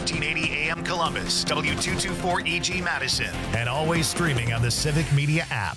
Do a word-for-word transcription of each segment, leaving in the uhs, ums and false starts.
fifteen eighty A M Columbus, W two twenty-four E G Madison, and always streaming on the Civic Media app.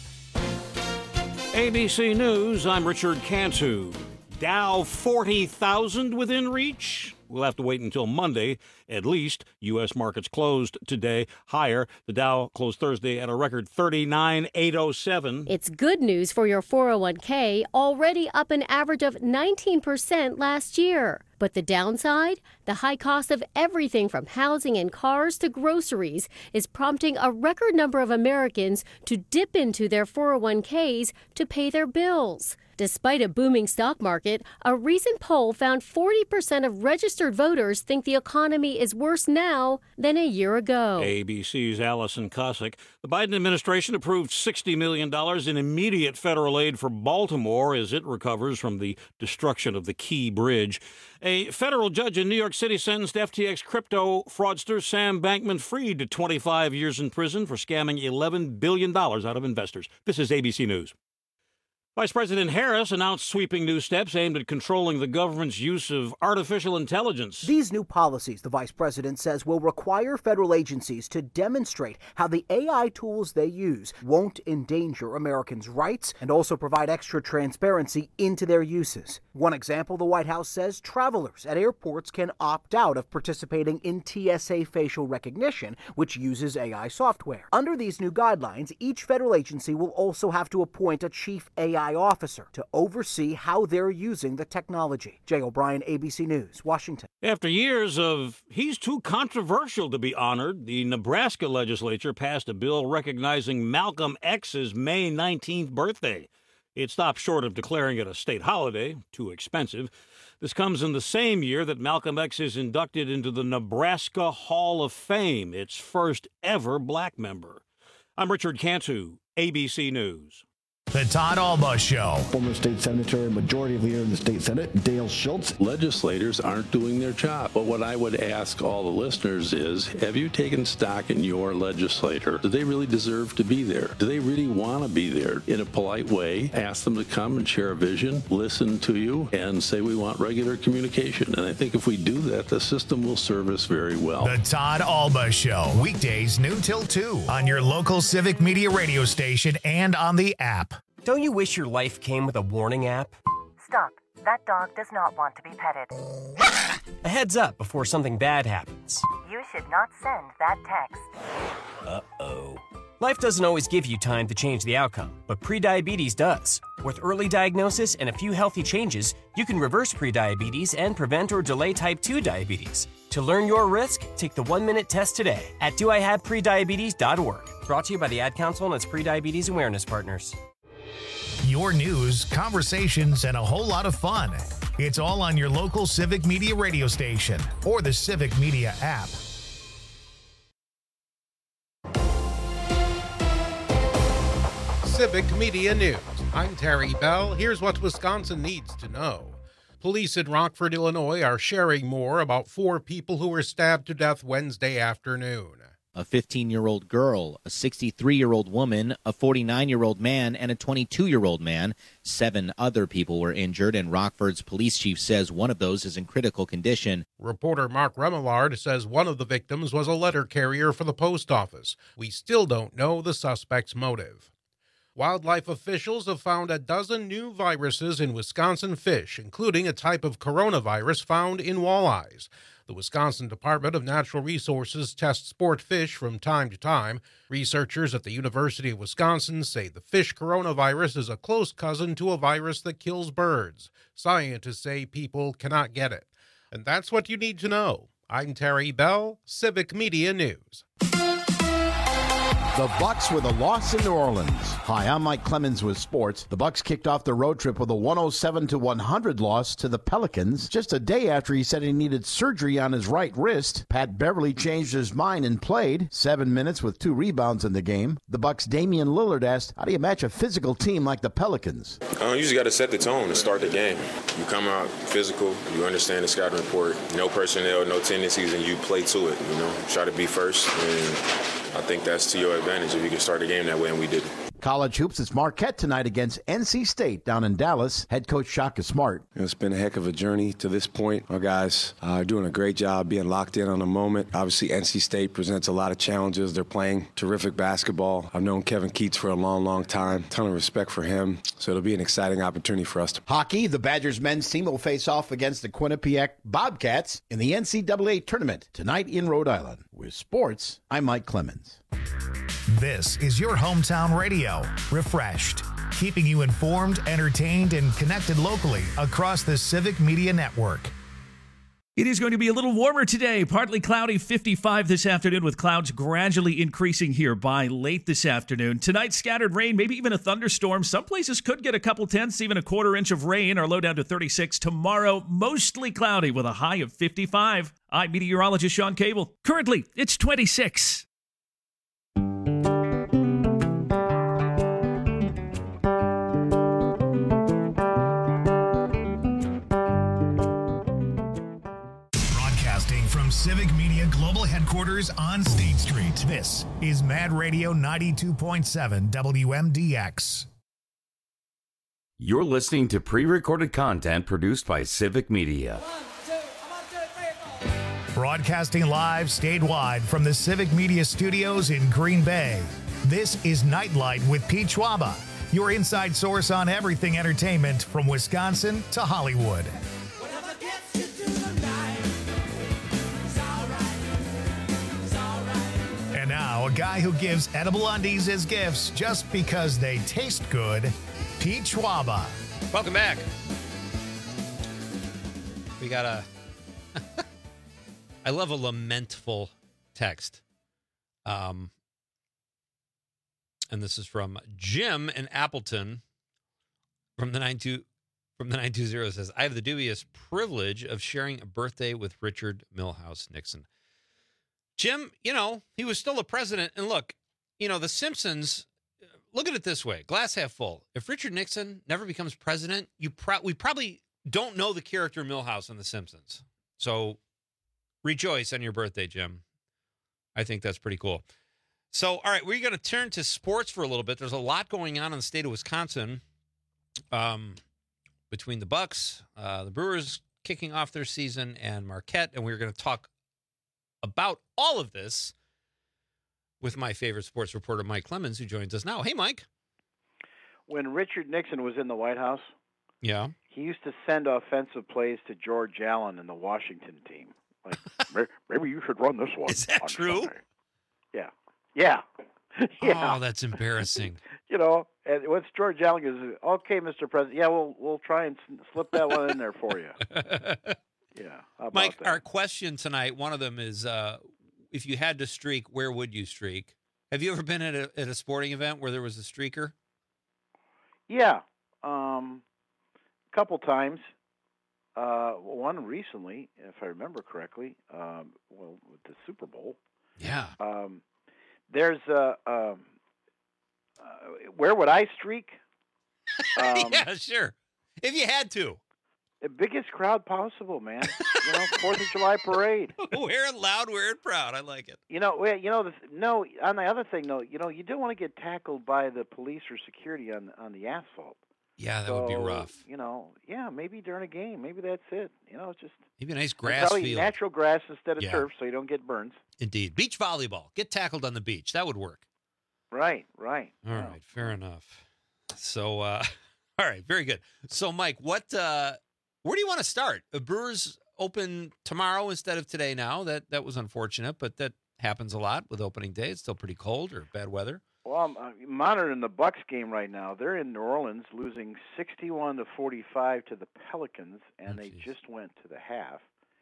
A B C News, I'm Richard Cantu. Dow forty thousand within reach? We'll have to wait until Monday, at least. U S markets closed today higher. The Dow closed Thursday at a record thirty-nine thousand eight hundred seven. It's good news for your four oh one k, already up an average of nineteen percent last year. But the downside? The high cost of everything from housing and cars to groceries is prompting a record number of Americans to dip into their four oh one k's to pay their bills. Despite a booming stock market, a recent poll found forty percent of registered voters think the economy is worse now than a year ago. A B C's Allison Cossack. The Biden administration approved sixty million dollars in immediate federal aid for Baltimore as it recovers from the destruction of the Key Bridge. A federal judge in New York City sentenced F T X crypto fraudster Sam Bankman-Fried to twenty-five years in prison for scamming eleven billion dollars out of investors. This is A B C News. Vice President Harris announced sweeping new steps aimed at controlling the government's use of artificial intelligence. These new policies, the vice president says, will require federal agencies to demonstrate how the A I tools they use won't endanger Americans' rights and also provide extra transparency into their uses. One example, the White House says travelers at airports can opt out of participating in T S A facial recognition, which uses A I software. Under these new guidelines, each federal agency will also have to appoint a chief A I officer to oversee how they're using the technology. Jay O'Brien, A B C News, Washington. After years of he's too controversial to be honored, the Nebraska legislature passed a bill recognizing Malcolm X's May nineteenth birthday. It stopped short of declaring it a state holiday, too expensive. This comes in the same year that Malcolm X is inducted into the Nebraska Hall of Fame, its first ever black member. I'm Richard Cantu, A B C News. The Todd Alba Show. Former state senator and majority leader in the state senate, Dale Schultz. Legislators aren't doing their job. But what I would ask all the listeners is, have you taken stock in your legislator? Do they really deserve to be there? Do they really want to be there? In a polite way, ask them to come and share a vision, listen to you, and say we want regular communication. And I think if we do that, the system will serve us very well. The Todd Alba Show. Weekdays noon till two on your local Civic Media radio station and on the app. Don't you wish your life came with a warning app? Stop. That dog does not want to be petted. A heads up before something bad happens. You should not send that text. Uh-oh. Life doesn't always give you time to change the outcome, but prediabetes does. With early diagnosis and a few healthy changes, you can reverse prediabetes and prevent or delay type two diabetes. To learn your risk, take the one-minute test today at do I have prediabetes dot org. Brought to you by the Ad Council and its prediabetes awareness partners. Your news, conversations, and a whole lot of fun. It's all on your local Civic Media radio station or the Civic Media app. Civic Media News. I'm Terry Bell. Here's what Wisconsin needs to know. Police in Rockford, Illinois are sharing more about four people who were stabbed to death Wednesday afternoon. A fifteen-year-old girl, a sixty-three-year-old woman, a forty-nine-year-old man, and a twenty-two-year-old man. Seven other people were injured, and Rockford's police chief says one of those is in critical condition. Reporter Mark Remillard says one of the victims was a letter carrier for the post office. We still don't know the suspect's motive. Wildlife officials have found a dozen new viruses in Wisconsin fish, including a type of coronavirus found in walleyes. The Wisconsin Department of Natural Resources tests sport fish from time to time. Researchers at the University of Wisconsin say the fish coronavirus is a close cousin to a virus that kills birds. Scientists say people cannot get it. And that's what you need to know. I'm Terry Bell, Civic Media News. The Bucks with a loss in New Orleans. Hi, I'm Mike Clemens with sports. The Bucks kicked off the road trip with a one oh seven to one hundred loss to the Pelicans just a day after he said he needed surgery on his right wrist. Pat Beverly changed his mind and played seven minutes with two rebounds in the game. The Bucks' Damian Lillard asked, how do you match a physical team like the Pelicans? Uh, you just got to set the tone to start the game. You come out physical, you understand the scouting report, no personnel, no tendencies, and you play to it. You know, try to be first, and I think that's to your advantage if you can start the game that way, and we did. College hoops, it's Marquette tonight against N C State down in Dallas. Head coach Shaka Smart. It's been a heck of a journey to this point. Our guys are doing a great job being locked in on the moment. Obviously, N C State presents a lot of challenges. They're playing terrific basketball. I've known Kevin Keats for a long, long time. Ton of respect for him. So it'll be an exciting opportunity for us. To- Hockey, the Badgers men's team will face off against the Quinnipiac Bobcats in the N C double A tournament tonight in Rhode Island. With sports, I'm Mike Clemens. This is your hometown radio, Refreshed, keeping you informed, entertained, and connected locally across the Civic Media Network. It is going to be a little warmer today. Partly cloudy, fifty-five this afternoon, with clouds gradually increasing here by late this afternoon. Tonight, scattered rain, maybe even a thunderstorm. Some places could get a couple tenths, even a quarter inch of rain. Our low down to thirty-six. Tomorrow, mostly cloudy with a high of fifty-five. I'm meteorologist Sean Cable. Currently, it's twenty-six. From Civic Media Global Headquarters on State Street, this is Mad Radio ninety-two point seven W M D X. You're listening to pre-recorded content produced by Civic Media. Broadcasting live statewide from the Civic Media Studios in Green Bay. This is Nightlight with Pete Schwaba, your inside source on everything entertainment from Wisconsin to Hollywood. And now, a guy who gives edible undies as gifts just because they taste good, Pete Schwaba. Welcome back. We got a... I love a lamentful text. Um, and this is from Jim in Appleton from the nine two from the nine two zero. Says, I have the dubious privilege of sharing a birthday with Richard Milhouse Nixon. Jim, you know, he was still a president. And look, you know, The Simpsons, look at it this way, glass half full. If Richard Nixon never becomes president, you pro- we probably don't know the character Milhouse on The Simpsons. So rejoice on your birthday, Jim. I think that's pretty cool. So, all right, we're going to turn to sports for a little bit. There's a lot going on in the state of Wisconsin um, between the Bucks, uh, the Brewers kicking off their season, and Marquette. And we're going to talk about all of this with my favorite sports reporter, Mike Clemens, who joins us now. Hey, Mike. When Richard Nixon was in the White House, yeah, he used to send offensive plays to George Allen and the Washington team. Like, maybe you should run this one. Is that true? Sunday. Yeah. Yeah. yeah. Oh, that's embarrassing. You know, and what's George Allen goes, okay, Mister President, yeah, we'll we'll try and slip that one in there for you. Yeah. How about Mike, that? our question tonight, one of them is, uh, if you had to streak, where would you streak? Have you ever been at a, at a sporting event where there was a streaker? Yeah. Um, a couple times. Uh, one recently, if I remember correctly, um, well, with the Super Bowl. Yeah. Um, there's a, um, uh, where would I streak? Um, yeah, sure. If you had to. The biggest crowd possible, man. You know, Fourth of July parade. Wear it loud, wear it proud. I like it. You know, well, you know, the, no. On the other thing, though, you know, you don't want to get tackled by the police or security on on the asphalt. Yeah, that so, would be rough. You know, yeah, maybe during a game, maybe that's it. You know, it's just maybe a nice grass probably field, natural grass instead of yeah. turf, so you don't get burns. Indeed, beach volleyball. Get tackled on the beach. That would work. Right, right. All wow. right, fair enough. So, uh, all right, very good. So, Mike, what? Uh, where do you want to start? The Brewers open tomorrow instead of today. Now that that was unfortunate, but that happens a lot with opening day. It's still pretty cold or bad weather. Well, I'm uh, monitoring the Bucks game right now. They're in New Orleans, losing sixty-one to forty-five to the Pelicans, and oh, they just went to the half.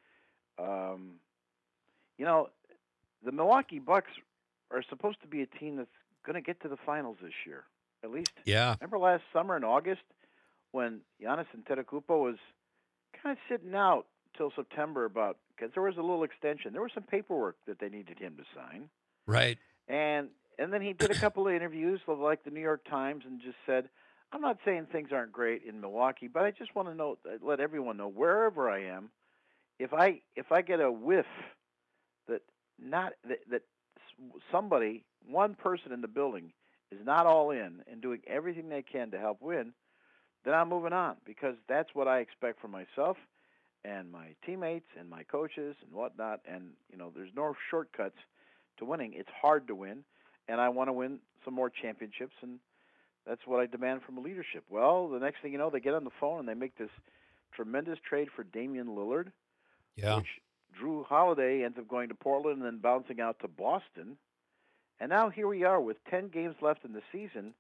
Um, you know, the Milwaukee Bucks are supposed to be a team that's going to get to the finals this year, at least. Yeah. Remember last summer in August when Giannis Antetokounmpo was kind of sitting out till September about because there was a little extension. There was some paperwork that they needed him to sign. Right. And and then he did a couple of interviews like the New York Times and just said, I'm not saying things aren't great in Milwaukee, but I just want to know, let everyone know, wherever I am, if I if I get a whiff that not that, that somebody, one person in the building is not all in and doing everything they can to help win, then I'm moving on, because that's what I expect from myself and my teammates and my coaches and whatnot. And, you know, there's no shortcuts to winning. It's hard to win, and I want to win some more championships, and that's what I demand from leadership. Well, the next thing you know, they get on the phone and they make this tremendous trade for Damian Lillard, yeah. which Drew Holiday ends up going to Portland and then bouncing out to Boston. And now here we are with ten games left in the season.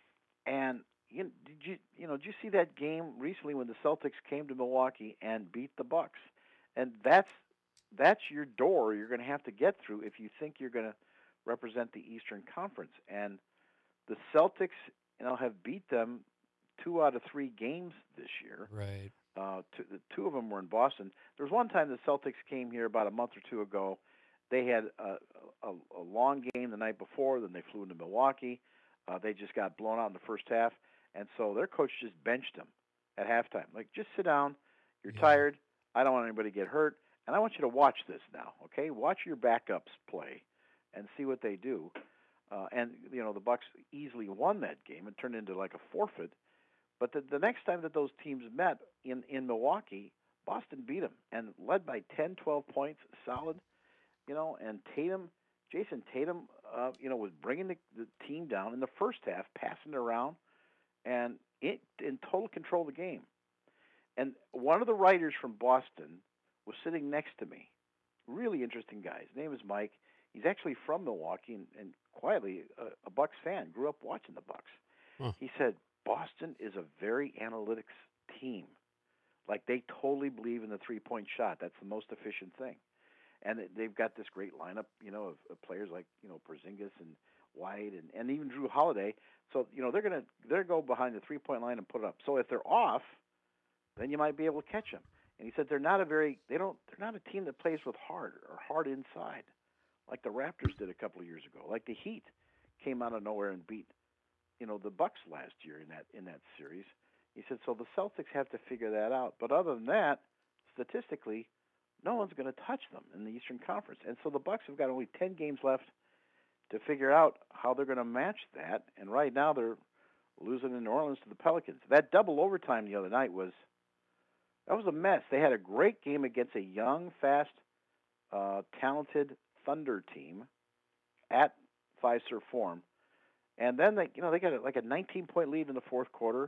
And you, did you you know did you see that game recently when the Celtics came to Milwaukee and beat the Bucks? And that's that's your door you're going to have to get through if you think you're going to represent the Eastern Conference. And the Celtics, you know, have beat them two out of three games this year. Right. Uh, two, the two of them were in Boston. There was one time the Celtics came here about a month or two ago. They had a, a, a long game the night before. Then they flew into Milwaukee. Uh, they just got blown out in the first half, and so their coach just benched them at halftime. Like, just sit down. You're yeah. tired. I don't want anybody to get hurt, and I want you to watch this now. Okay, watch your backups play, and see what they do. Uh, and you know the Bucks easily won that game and turned into like a forfeit. But the, the next time that those teams met in, in Milwaukee, Boston beat them and led by ten, twelve points, solid, you know, and Tatum, Jason Tatum, uh, you know, was bringing the, the team down in the first half, passing it around, and it, in total control of the game. And one of the writers from Boston was sitting next to me, really interesting guy. His name is Mike. He's actually from Milwaukee and, and quietly a, a Bucks fan, grew up watching the Bucks. Huh. He said, Boston is a very analytics team. Like, they totally believe in the three-point shot. That's the most efficient thing. And they've got this great lineup, you know, of, of players like, you know, Porzingis and White and, and even Drew Holiday. So, you know, they're going to they're go behind the three-point line and put it up. So if they're off, then you might be able to catch them. And he said they're not a very they don't they're not a team that plays with hard or hard inside, like the Raptors did a couple of years ago. Like the Heat came out of nowhere and beat, you know, the Bucks last year in that in that series. He said, so the Celtics have to figure that out. But other than that, statistically, no one's going to touch them in the Eastern Conference. And so the Bucks have got only ten games left to figure out how they're going to match that. And right now they're losing in New Orleans to the Pelicans. That double overtime the other night was that was a mess. They had a great game against a young, fast, uh, talented Thunder team at Fiserv Forum. And then they, you know, they got a, like a nineteen-point lead in the fourth quarter,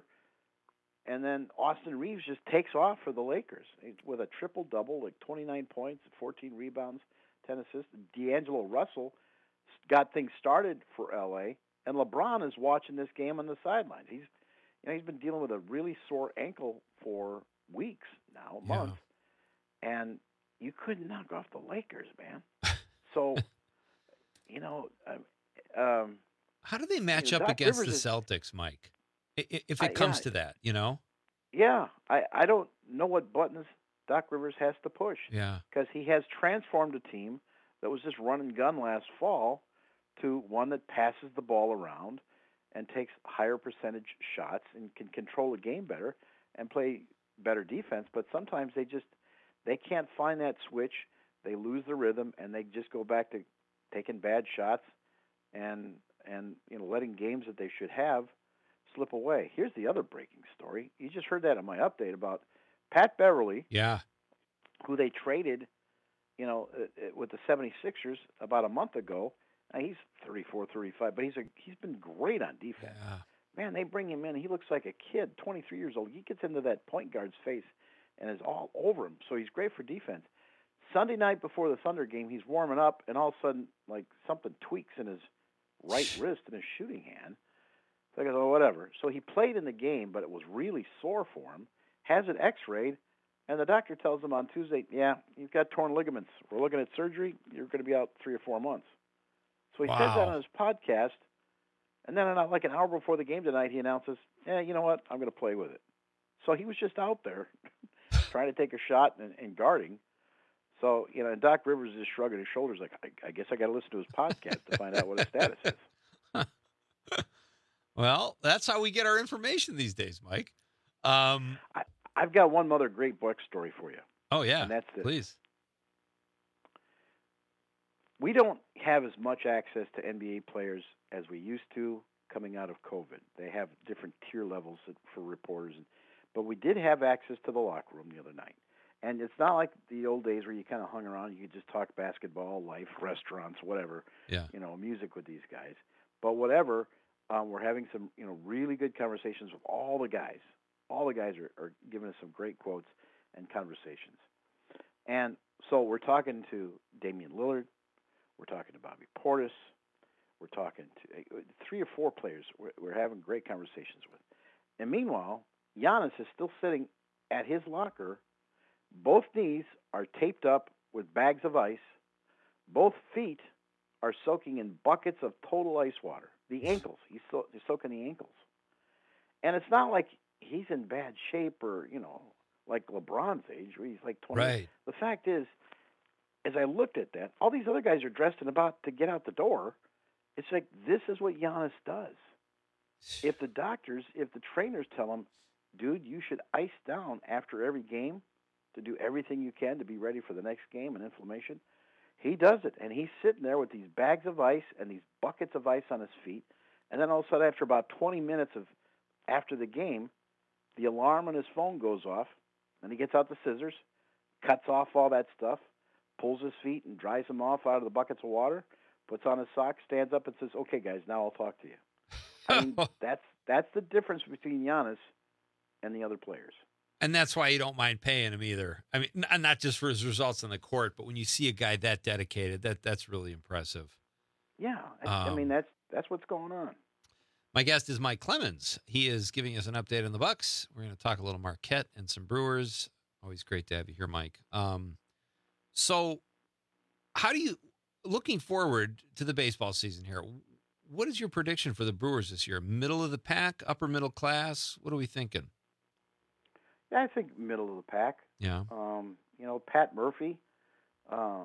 and then Austin Reeves just takes off for the Lakers with a triple-double, like twenty-nine points, fourteen rebounds, ten assists. D'Angelo Russell got things started for L A, and LeBron is watching this game on the sidelines. He's, you know, he's been dealing with a really sore ankle for weeks now, months, yeah. and you couldn't knock off the Lakers, man. So, you know. Um, How do they match you know, up Doc against Rivers the is, Celtics, Mike? If it I, comes yeah, to that, you know? Yeah, I, I don't know what buttons Doc Rivers has to push. Yeah. Because he has transformed a team that was just run and gun last fall to one that passes the ball around and takes higher percentage shots and can control the game better and play better defense. But sometimes they just they can't find that switch. They lose the rhythm, and they just go back to taking bad shots and and you know letting games that they should have slip away. Here's the other breaking story. You just heard that in my update about Pat Beverly, yeah, who they traded, you know, with the seventy-sixers about a month ago. Now, he's thirty-four, thirty-five, but he's a he's been great on defense. Yeah. Man, they bring him in. He looks like a kid, twenty-three years old. He gets into that point guard's face and is all over him. So he's great for defense. Sunday night before the Thunder game, he's warming up, and all of a sudden, like, something tweaks in his right wrist and his shooting hand. So I go, oh, whatever. So he played in the game, but it was really sore for him. Has it x-rayed, and the doctor tells him on Tuesday, yeah, you've got torn ligaments. We're looking at surgery. You're going to be out three or four months. So he wow. says that on his podcast, and then like an hour before the game tonight, he announces, yeah, you know what, I'm going to play with it. So he was just out there trying to take a shot and, and guarding. So, you know, and Doc Rivers is shrugging his shoulders like, I, I guess I got to listen to his podcast to find out what his status is. Well, that's how we get our information these days, Mike. Um, I, I've got one other great book story for you. Oh, yeah. And that's this. Please. We don't have as much access to N B A players as we used to coming out of COVID. They have different tier levels for reporters, but we did have access to the locker room the other night. And it's not like the old days where you kind of hung around. You could just talk basketball, life, restaurants, whatever. Yeah. You know, music with these guys. But whatever, um, we're having some, you know, really good conversations with all the guys. All the guys are, are giving us some great quotes and conversations. And so we're talking to Damian Lillard. We're talking to Bobby Portis. We're talking to uh, three or four players we're, we're having great conversations with. And meanwhile, Giannis is still sitting at his locker. Both knees are taped up with bags of ice. Both feet are soaking in buckets of total ice water. The ankles, he's, so, he's soaking the ankles. And it's not like he's in bad shape or, you know, like LeBron's age, where he's like twenty. Right. The fact is, as I looked at that, all these other guys are dressed and about to get out the door. It's like, this is what Giannis does. If the doctors, if the trainers tell him, dude, you should ice down after every game to do everything you can to be ready for the next game and inflammation, he does it. And he's sitting there with these bags of ice and these buckets of ice on his feet. And then all of a sudden, after about twenty minutes of after the game, the alarm on his phone goes off, and he gets out the scissors, cuts off all that stuff, pulls his feet and dries them off out of the buckets of water, puts on his socks, stands up and says, okay, guys, now I'll talk to you. I mean, that's that's the difference between Giannis and the other players. And that's why you don't mind paying him either. I mean, n- not just for his results on the court, but when you see a guy that dedicated, that that's really impressive. Yeah, I, Um, I mean, that's that's what's going on. My guest is Mike Clemens. He is giving us an update on the Bucks. We're going to talk a little Marquette and some Brewers. Always great to have you here, Mike. Um, so how do you, looking forward to the baseball season here, what is your prediction for the Brewers this year? Middle of the pack, upper middle class? What are we thinking? Yeah, I think middle of the pack. Yeah. Um, you know, Pat Murphy, uh,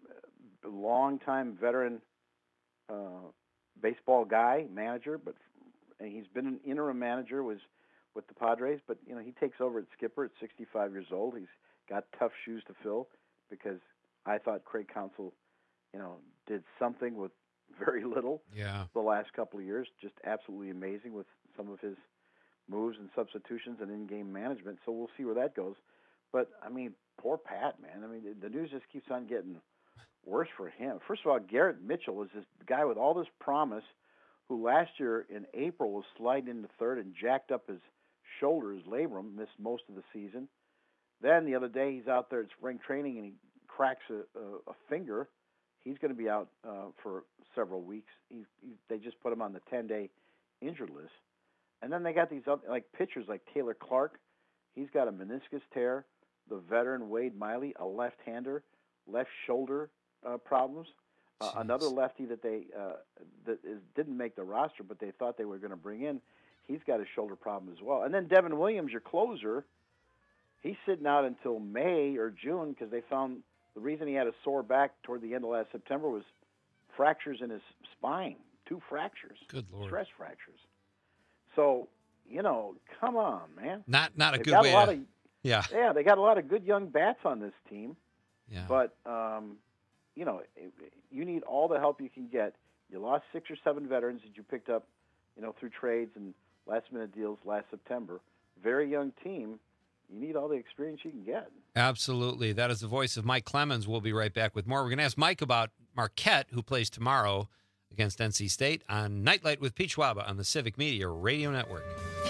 longtime veteran uh, baseball guy, manager, but and he's been an interim manager was with the Padres, but you know he takes over at skipper at sixty-five years old. He's got tough shoes to fill because I thought Craig Counsell, you know, did something with very little. Yeah. The last couple of years, just absolutely amazing with some of his moves and substitutions and in-game management. So we'll see where that goes. But I mean, poor Pat, man. I mean, the news just keeps on getting worse for him. First of all, Garrett Mitchell is this guy with all this promise who last year in April was sliding into third and jacked up his shoulder, his labrum, missed most of the season. Then the other day he's out there at spring training and he cracks a, a, a finger. He's going to be out uh, for several weeks. He, he, they just put him on the ten-day injured list. And then they got these other, like pitchers like Taylor Clark. He's got a meniscus tear. The veteran Wade Miley, a left-hander, left shoulder uh, problems. Uh, another lefty that they uh, that is, didn't make the roster, but they thought they were going to bring in. He's got a shoulder problem as well. And then Devin Williams, your closer, he's sitting out until May or June because they found the reason he had a sore back toward the end of last September was fractures in his spine, two fractures, Good Lord. stress fractures. So, you know, come on, man. Not not a They've good got way a lot to, of, yeah. Yeah, they got a lot of good young bats on this team. Yeah. But, um, you know, you need all the help you can get. You lost six or seven veterans that you picked up, you know, through trades and last-minute deals last September. Very young team. You need all the experience you can get. Absolutely. That is the voice of Mike Clemens. We'll be right back with more. We're going to ask Mike about Marquette, who plays tomorrow against N C State on Nightlight with Pete Schwaba on the Civic Media Radio Network.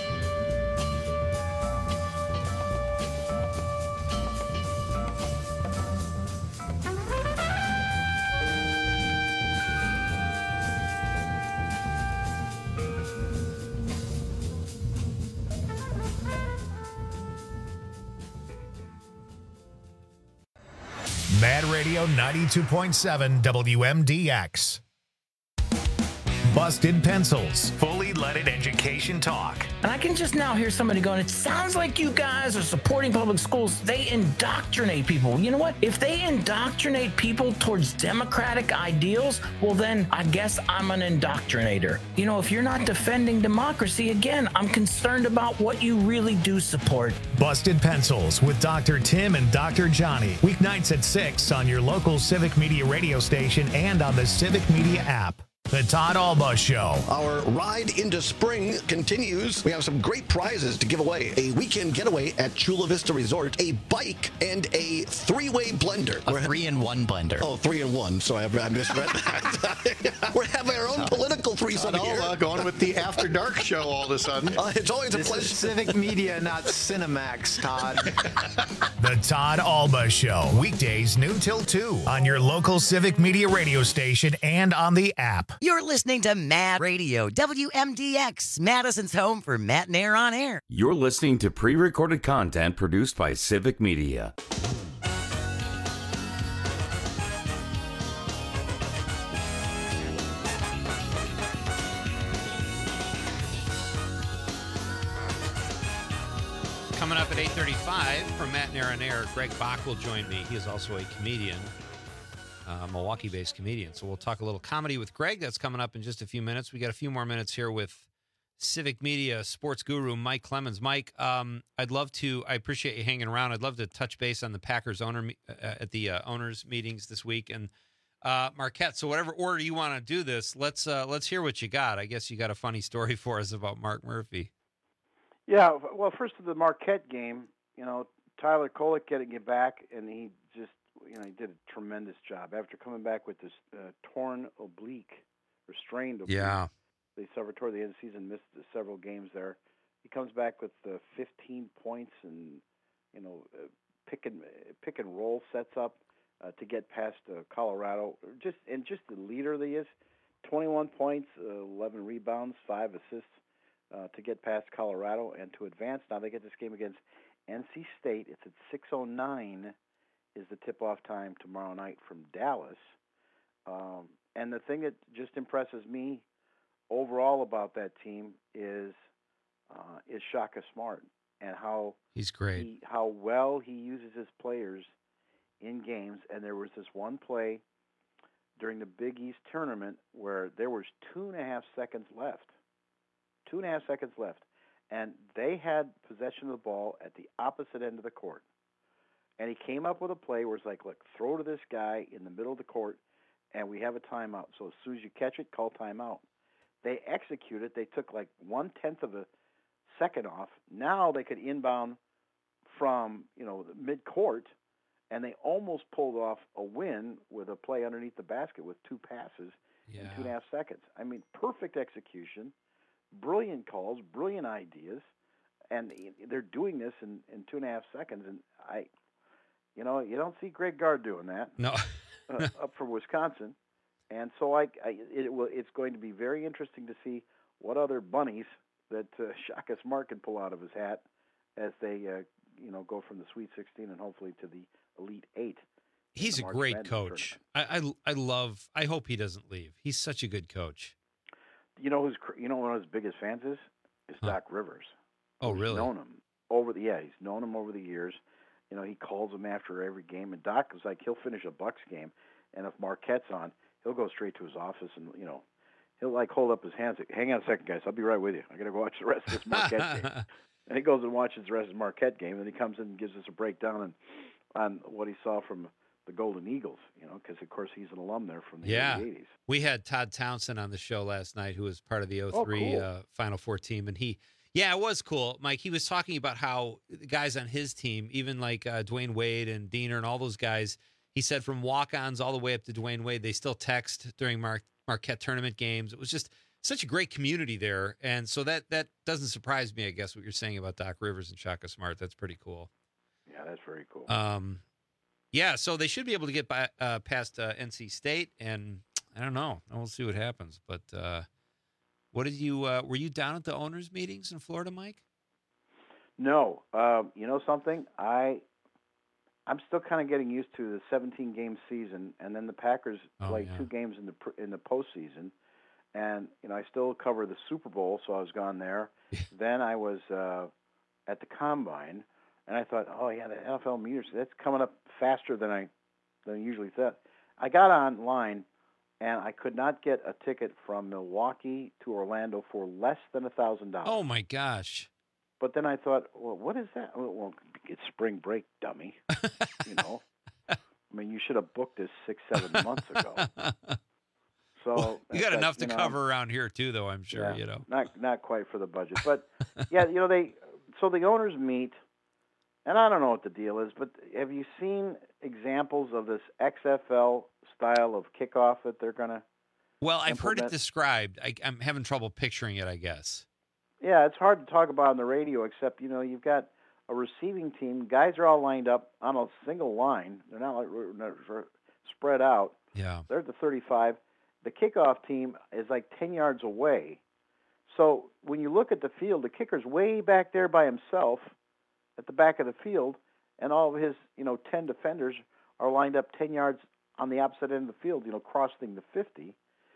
Mad Radio ninety-two point seven W M D X. Busted Pencils, fully leaded education talk. And I can just now hear somebody going, it sounds like you guys are supporting public schools. They indoctrinate people. You know what? If they indoctrinate people towards democratic ideals, well, then I guess I'm an indoctrinator. You know, if you're not defending democracy, again, I'm concerned about what you really do support. Busted Pencils with Doctor Tim and Doctor Johnny. Weeknights at six on your local Civic Media radio station and on the Civic Media app. The Todd Alba Show. Our ride into spring continues. We have some great prizes to give away. A weekend getaway at Chula Vista Resort, a bike, and a three-way blender. A three-in-one blender. Oh, three-in-one. So I, I misread that. We're having our own political threesome Todd here. Alba going with the After Dark show all of a sudden. Uh, it's always this a pleasure. Is Civic Media, not Cinemax, Todd. The Todd Alba Show. Weekdays noon till two on your local Civic Media radio station and on the app. You're listening to Mad Radio, W M D X, Madison's home for Matt and Air on Air. You're listening to pre-recorded content produced by Civic Media. Coming up at eight thirty-five from Matt and Air on Air, Greg Bach will join me. He is also a comedian, a Milwaukee-based comedian. So we'll talk a little comedy with Greg. That's coming up in just a few minutes. We got a few more minutes here with Civic Media sports guru Mike Clemens. Mike, um, I'd love to. I appreciate you hanging around. I'd love to touch base on the Packers owner uh, at the uh, owners meetings this week and uh, Marquette. So whatever order you want to do this, let's uh, let's hear what you got. I guess you got a funny story for us about Mark Murphy. Yeah, well, first of the Marquette game, you know, Tyler Kolek getting it back, and he just, you know, he did a tremendous job after coming back with this uh, torn oblique, restrained oblique. Yeah. They suffered toward the end of the season, missed several games there. He comes back with uh, fifteen points and, you know, uh, pick and pick and roll sets up uh, to get past uh, Colorado. Just and just the leader that he is, twenty-one points, uh, eleven rebounds, five assists. Uh, to get past Colorado and to advance. Now they get this game against N C State. It's at six oh nine is the tip-off time tomorrow night from Dallas. Um, and the thing that just impresses me overall about that team is uh, is Shaka Smart and how he's great, he, how well he uses his players in games. And there was this one play during the Big East tournament where there was two and a half seconds left. Two and a half seconds left, and they had possession of the ball at the opposite end of the court. And he came up with a play where it's like, look, throw to this guy in the middle of the court, and we have a timeout. So as soon as you catch it, call timeout. They executed. They took like one-tenth of a second off. Now they could inbound from, you know, the mid-court, and they almost pulled off a win with a play underneath the basket with two passes yeah. in two and a half seconds. I mean, perfect execution. Brilliant calls, brilliant ideas, and they're doing this in, in two and a half seconds. And I, you know, you don't see Greg Gard doing that. No, uh, up for Wisconsin, and so I, I it will. It's going to be very interesting to see what other bunnies that uh, Shaka Smart can pull out of his hat as they, uh, you know, go from the Sweet sixteen and hopefully to the Elite Eight. He's a great coach. I, I I love. I hope he doesn't leave. He's such a good coach. You know who's you know one of his biggest fans is is huh. Doc Rivers. Oh, he's really? Known him over the yeah, he's known him over the years. You know, he calls him after every game, and Doc is like he'll finish a Bucks game, and if Marquette's on, he'll go straight to his office, and you know, he'll like hold up his hands. Like, hang on a second, guys, I'll be right with you. I got to go watch the rest of this Marquette game. And he goes and watches the rest of the Marquette game, and then he comes in and gives us a breakdown on on what he saw from the Golden Eagles, you know, because, of course, he's an alum there from the yeah. early eighties. We had Todd Townsend on the show last night, who was part of the oh three oh, cool. uh, Final Four team. And he, yeah, it was cool, Mike. He was talking about how the guys on his team, even like uh, Dwayne Wade and Diener and all those guys, he said from walk-ons all the way up to Dwayne Wade, they still text during Mar- Marquette tournament games. It was just such a great community there. And so that, that doesn't surprise me, I guess, what you're saying about Doc Rivers and Shaka Smart. That's pretty cool. Yeah, that's very cool. Um, Yeah, so they should be able to get by, uh, past uh, N C State, and I don't know. We'll see what happens. But uh, what did you? Uh, were you down at the owners' meetings in Florida, Mike? No. Um, you know something? I I'm still kind of getting used to the seventeen game season, and then the Packers oh, play yeah. two games in the in the postseason, and you know I still cover the Super Bowl, so I was gone there. Then I was uh, at the Combine. And I thought, oh yeah, the N F L meters, that's coming up faster than I than I usually thought. I got online, and I could not get a ticket from Milwaukee to Orlando for less than a thousand dollars. Oh my gosh! But then I thought, well, what is that? Well, it's spring break, dummy. You know, I mean, you should have booked this six, seven months ago. So So you got that, enough to you know, cover around here too, though. I'm sure yeah, you know. Not not quite for the budget, but yeah, you know they. So the owners meet, and I don't know what the deal is, but have you seen examples of this X F L style of kickoff that they're gonna? Well, I've heard it implement? described. I, I'm having trouble picturing it, I guess. Yeah, it's hard to talk about on the radio, except, you know, you've got a receiving team. Guys are all lined up on a single line. They're not like they're spread out. Yeah. They're at the thirty-five. The kickoff team is like ten yards away. So when you look at the field, the kicker's way back there by himself at the back of the field, and all of his, you know, ten defenders are lined up ten yards on the opposite end of the field, you know, crossing the fifty.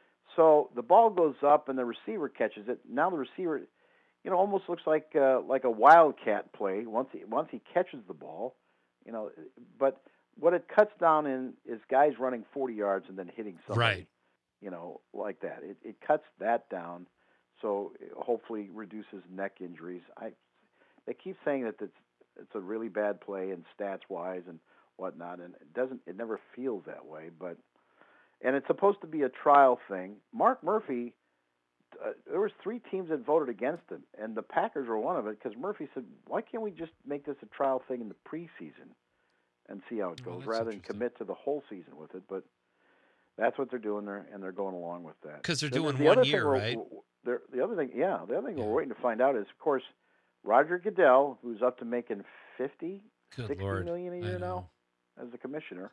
So the ball goes up, and the receiver catches it. Now the receiver, you know, almost looks like uh, like a wildcat play once he once he catches the ball, you know. But what it cuts down in is guys running forty yards and then hitting somebody, Right. you know, like that. It it cuts that down, so it hopefully reduces neck injuries. I they keep saying that it's it's a really bad play and stats wise and whatnot, and it doesn't it never feels that way, but. And it's supposed to be a trial thing. Mark Murphy, uh, there was three teams that voted against him, and the Packers were one of it because Murphy said, why can't we just make this a trial thing in the preseason and see how it goes Oh, rather than commit to the whole season with it? But that's what they're doing there, and they're going along with that. 'Cause they're The- doing the one other year, thing we're- right? we're- The other thing, yeah, the other thing we're waiting to find out is, of course, Roger Goodell, who's up to making fifty, Good sixty Lord. million a I year know. now as the commissioner.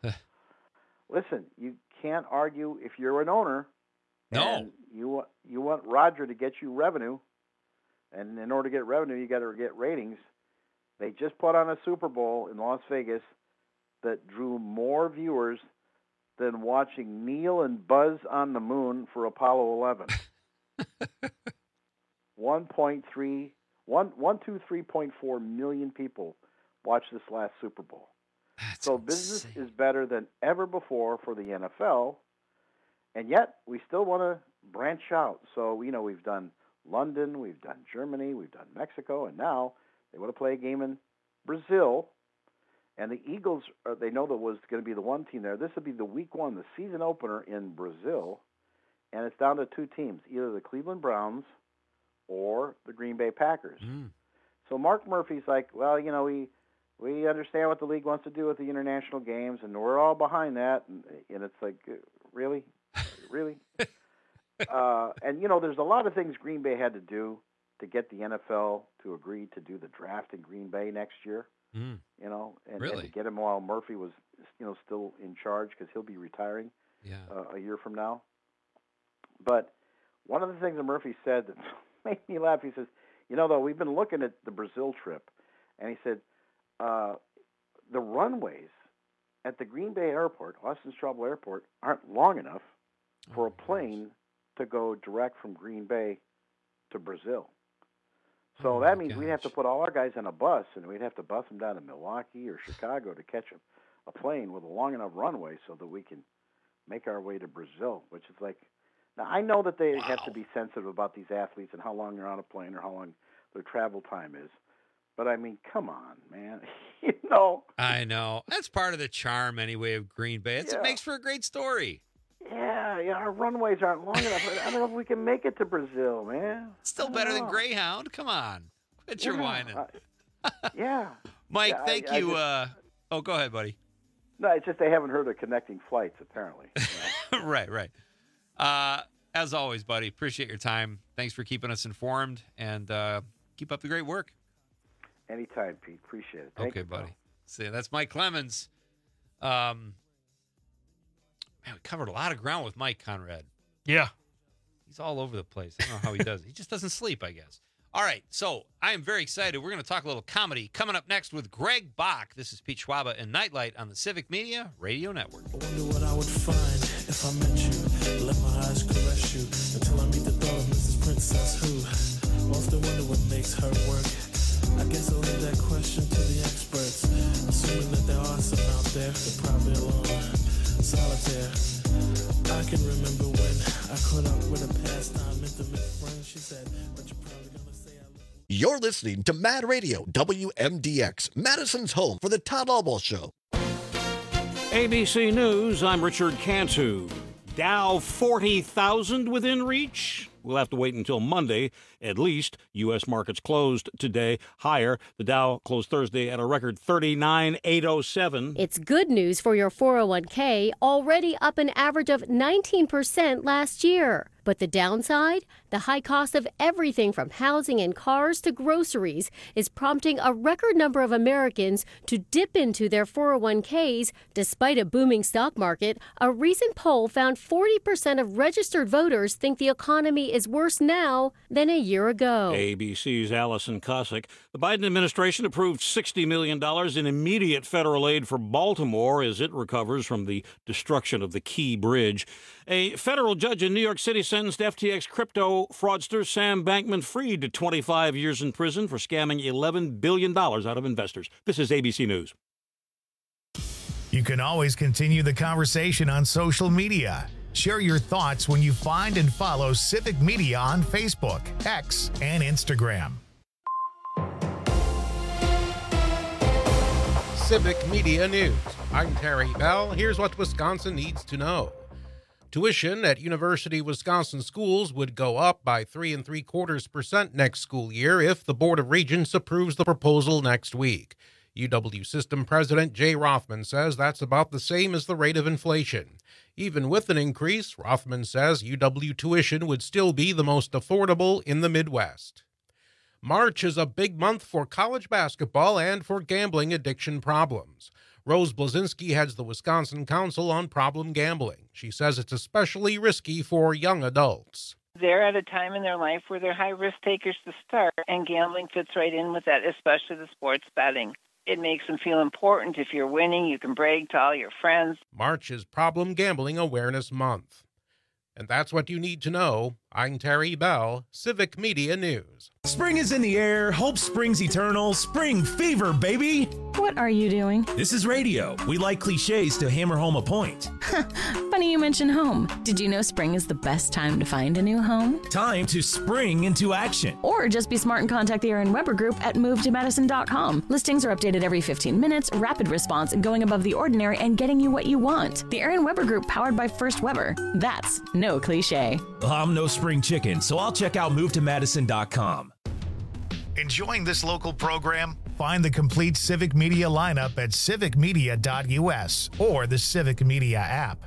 Listen, you can't argue if you're an owner. No. And you want you want Roger to get you revenue, and in order to get revenue, you got to get ratings. They just put on a Super Bowl in Las Vegas that drew more viewers than watching Neil and Buzz on the moon for Apollo eleven. one point three, one, one, two, three point four million people watched this last Super Bowl. That's so business is better than ever before for the N F L, and yet we still want to branch out. So, you know, we've done London, we've done Germany, we've done Mexico, and now they want to play a game in Brazil. And the Eagles, uh, they know that was going to be the one team there. This would be the week one, the season opener in Brazil, and it's down to two teams, either the Cleveland Browns or the Green Bay Packers. Mm. So Mark Murphy's like, well, you know, we we understand what the league wants to do with the international games, and we're all behind that. And, and it's like, uh, really? Really? uh, and, you know, there's a lot of things Green Bay had to do to get the N F L to agree to do the draft in Green Bay next year. Mm. You know, and, Really? and to get him while Murphy was, you know, still in charge because he'll be retiring Yeah. uh, a year from now. But one of the things that Murphy said that made me laugh, he says, you know, though, we've been looking at the Brazil trip, and he said, uh, the runways at the Green Bay Airport, Austin Straubel Airport, aren't long enough for a plane to go direct from Green Bay to Brazil. So Oh, that my means we'd have to put all our guys on a bus, and we'd have to bus them down to Milwaukee or Chicago to catch a, a plane with a long enough runway so that we can make our way to Brazil, which is like, now I know that they have to be sensitive about these athletes and how long they're on a plane or how long their travel time is. But I mean, come on, man. you know. I know. That's part of the charm, anyway, of Green Bay. It's, Yeah. It makes for a great story. Yeah, yeah, our runways aren't long enough. I don't know if we can make it to Brazil, man. Still I better don't than know. Greyhound. Come on. Quit your Yeah, whining. I- yeah. Mike, Yeah, I- thank I you. just- uh, oh, go ahead, buddy. No, it's just they haven't heard of connecting flights, apparently. right, right. Uh, as always, buddy, appreciate your time. Thanks for keeping us informed, and uh, keep up the great work. Anytime, Pete. Appreciate it. Thank okay, you, pal. buddy. See, that's Mike Clemens. Um, man, we covered a lot of ground with Mike Conrad. Yeah. He's all over the place. I don't know how he does it. He just doesn't sleep, I guess. All right, so I am very excited. We're going to talk a little comedy coming up next with Greg Bach. This is Pete Schwaba and Nightlight on the Civic Media Radio Network. I wonder what I would find if I met you. Let my eyes caress you until I meet the thought of Missus Princess who often wonder what makes her work. I guess I'll leave that question to the experts. Assuming that there are some out there, they're probably alone, solitaire. I can remember when I caught up with a pastime intimate friend. She said, but you're probably gonna say I look. You're listening to Mad Radio, W M D X, Madison's home for the Todd Albaugh Show. A B C News, I'm Richard Cantu. Dow forty thousand within reach? We'll have to wait until Monday, at least. U S markets closed today higher. The Dow closed Thursday at a record thirty-nine thousand eight hundred seven. It's good news for your four oh one k, already up an average of nineteen percent last year. But the downside? The high cost of everything from housing and cars to groceries is prompting a record number of Americans to dip into their four oh one k's. Despite a booming stock market, a recent poll found forty percent of registered voters think the economy is worse now than a year ago. A B C's Allison Cossack. The Biden administration approved sixty million dollars in immediate federal aid for Baltimore as it recovers from the destruction of the Key Bridge. A federal judge in New York City sentenced F T X crypto fraudster Sam Bankman-Fried to twenty-five years in prison for scamming eleven billion dollars out of investors. This is A B C News. You can always continue the conversation on social media. Share your thoughts when you find and follow Civic Media on Facebook, X, and Instagram. Civic Media News. I'm Terry Bell. Here's what Wisconsin needs to know. Tuition at University of Wisconsin schools would go up by three and three quarters percent next school year if the Board of Regents approves the proposal next week. U W System President Jay Rothman says that's about the same as the rate of inflation. Even with an increase, Rothman says U W tuition would still be the most affordable in the Midwest. March is a big month for college basketball and for gambling addiction problems. Rose Blazinski heads the Wisconsin Council on Problem Gambling. She says it's especially risky for young adults. They're at a time in their life where they're high-risk takers to start, and gambling fits right in with that, especially the sports betting. It makes them feel important. If you're winning, you can brag to all your friends. March is Problem Gambling Awareness Month. And that's what you need to know. I'm Terry Bell, Civic Media News. Spring is in the air. Hope springs eternal. Spring fever, baby. What are you doing? This is radio. We like cliches to hammer home a point. Funny you mention home. Did you know spring is the best time to find a new home? Time to spring into action. Or just be smart and contact the Aaron Weber Group at move to madison dot com. Listings are updated every fifteen minutes, rapid response, going above the ordinary, and getting you what you want. The Aaron Weber Group, powered by First Weber. That's no cliche. Well, I'm no spring chicken, so I'll check out move to madison dot com. Enjoying this local program? Find the complete Civic Media lineup at civic media dot u s or the Civic Media app.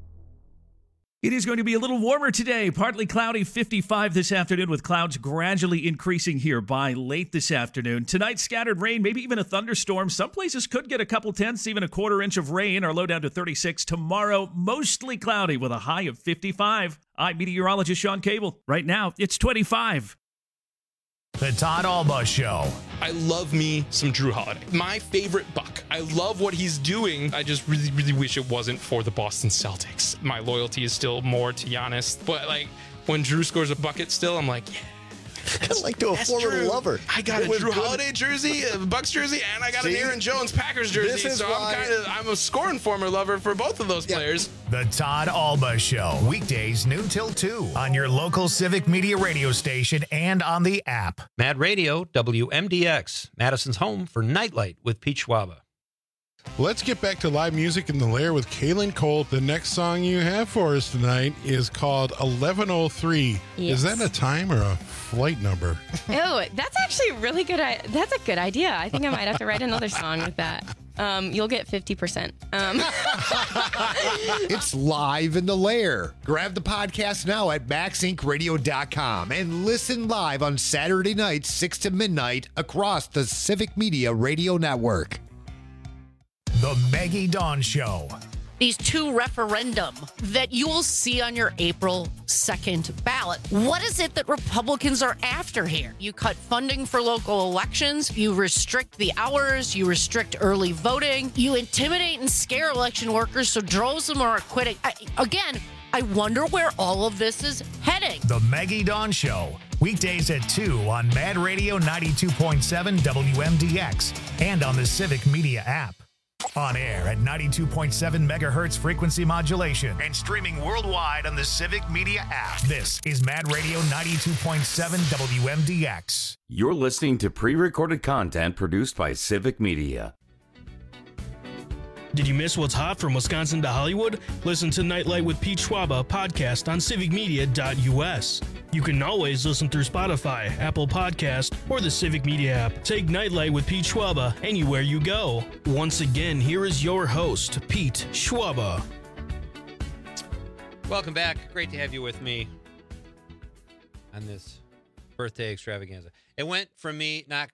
It is going to be a little warmer today. Partly cloudy, fifty-five this afternoon, with clouds gradually increasing here by late this afternoon. Tonight, scattered rain, maybe even a thunderstorm. Some places could get a couple tenths, even a quarter inch of rain. Our low down to thirty-six. Tomorrow, mostly cloudy with a high of fifty-five. I'm meteorologist Sean Cable. Right now, it's twenty-five. The Todd Alba Show. I love me some Drew Holiday. My favorite Buck. I love what he's doing. I just really, really wish it wasn't for the Boston Celtics. My loyalty is still more to Giannis. But, like, when Drew scores a bucket still, I'm like, yeah. Kind of like to a former Drew. lover. I got It a was Drew good. Holiday jersey, a Bucks jersey, and I got See? an Aaron Jones Packers jersey. This is so why- I'm kind of I'm a scoring former lover for both of those players. The Todd Alba Show. Weekdays noon till two on your local Civic Media radio station and on the app. Mad Radio, W M D X, Madison's home for Nightlight with Pete Schwaba. Let's get back to live music in the Lair with Kaylin Colt. The next song you have for us tonight is called eleven oh three. Yes. Is that a time or a flight number? Oh, that's actually a really good. I- That's a good idea. I think I might have to write another song with that. Um, you'll get fifty percent. Um. It's live in the Lair. Grab the podcast now at max inc radio dot com and listen live on Saturday nights, six to midnight, across the Civic Media Radio Network. The Maggie Dawn Show. These two referendum that you will see on your April second ballot. What is it that Republicans are after here? You cut funding for local elections, you restrict the hours, you restrict early voting, you intimidate and scare election workers so droves of them are quitting. I, again, I wonder where all of this is heading. The Maggie Dawn Show. Weekdays at two on Mad Radio ninety-two point seven W M D X and on the Civic Media app. On air at ninety-two point seven megahertz frequency modulation and streaming worldwide on the Civic Media app. This is Mad Radio ninety-two point seven W M D X. You're listening to pre-recorded content produced by Civic Media. Did you miss what's hot from Wisconsin to Hollywood? Listen to Nightlight with Pete Schwaba podcast on civic media dot U S. You can always listen through Spotify, Apple Podcast, or the Civic Media app. Take Nightlight with Pete Schwaba anywhere you go. Once again, here is your host, Pete Schwaba. Welcome back. Great to have you with me on this birthday extravaganza. It went from me not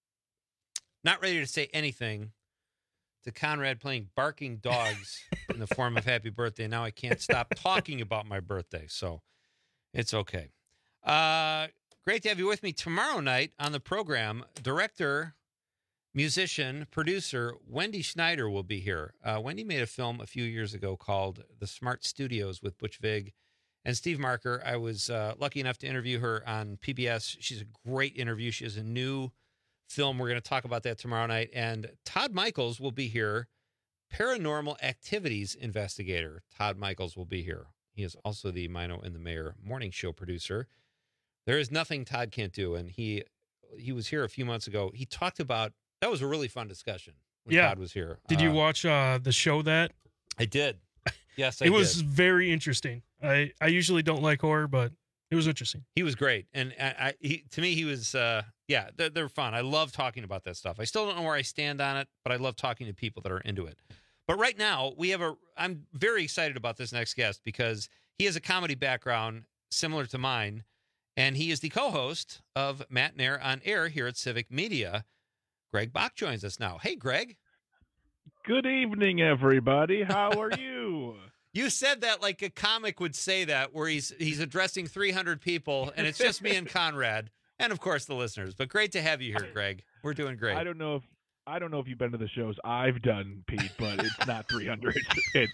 not ready to say anything to Conrad playing barking dogs in the form of happy birthday. Now I can't stop talking about my birthday, so it's okay. Uh, great to have you with me tomorrow night on the program. Director, musician, producer Wendy Schneider will be here. Uh, Wendy made a film a few years ago called The Smart Studios with Butch Vig and Steve Marker. I was uh, lucky enough to interview her on P B S. She's a great interview. She has a new film. We're going to talk about that tomorrow night. And Todd Michaels will be here, paranormal activities investigator. Todd Michaels will be here. He is also the Mino and the Mayor morning show producer. There is nothing Todd can't do. And he he was here a few months ago. He talked about, that was a really fun discussion when yeah. Todd was here. Did uh, you watch uh, the show that? I did. Yes, I it did. was very interesting. I, I usually don't like horror, but it was interesting. He was great. And I, I he, to me, he was, uh, yeah, they're, they're fun. I love talking about that stuff. I still don't know where I stand on it, but I love talking to people that are into it. But right now, we have a, I'm very excited about this next guest because he has a comedy background similar to mine, and he is the co-host of Matt and Air on Air here at Civic Media. Greg Bach joins us now. Hey, Greg. Good evening, everybody. How are you? You said that like a comic would say that, where he's he's addressing three hundred people, and it's just me and Conrad, and of course the listeners. But great to have you here, Greg. We're doing great. I don't know if I don't know if you've been to the shows I've done, Pete, but it's not three hundred. It's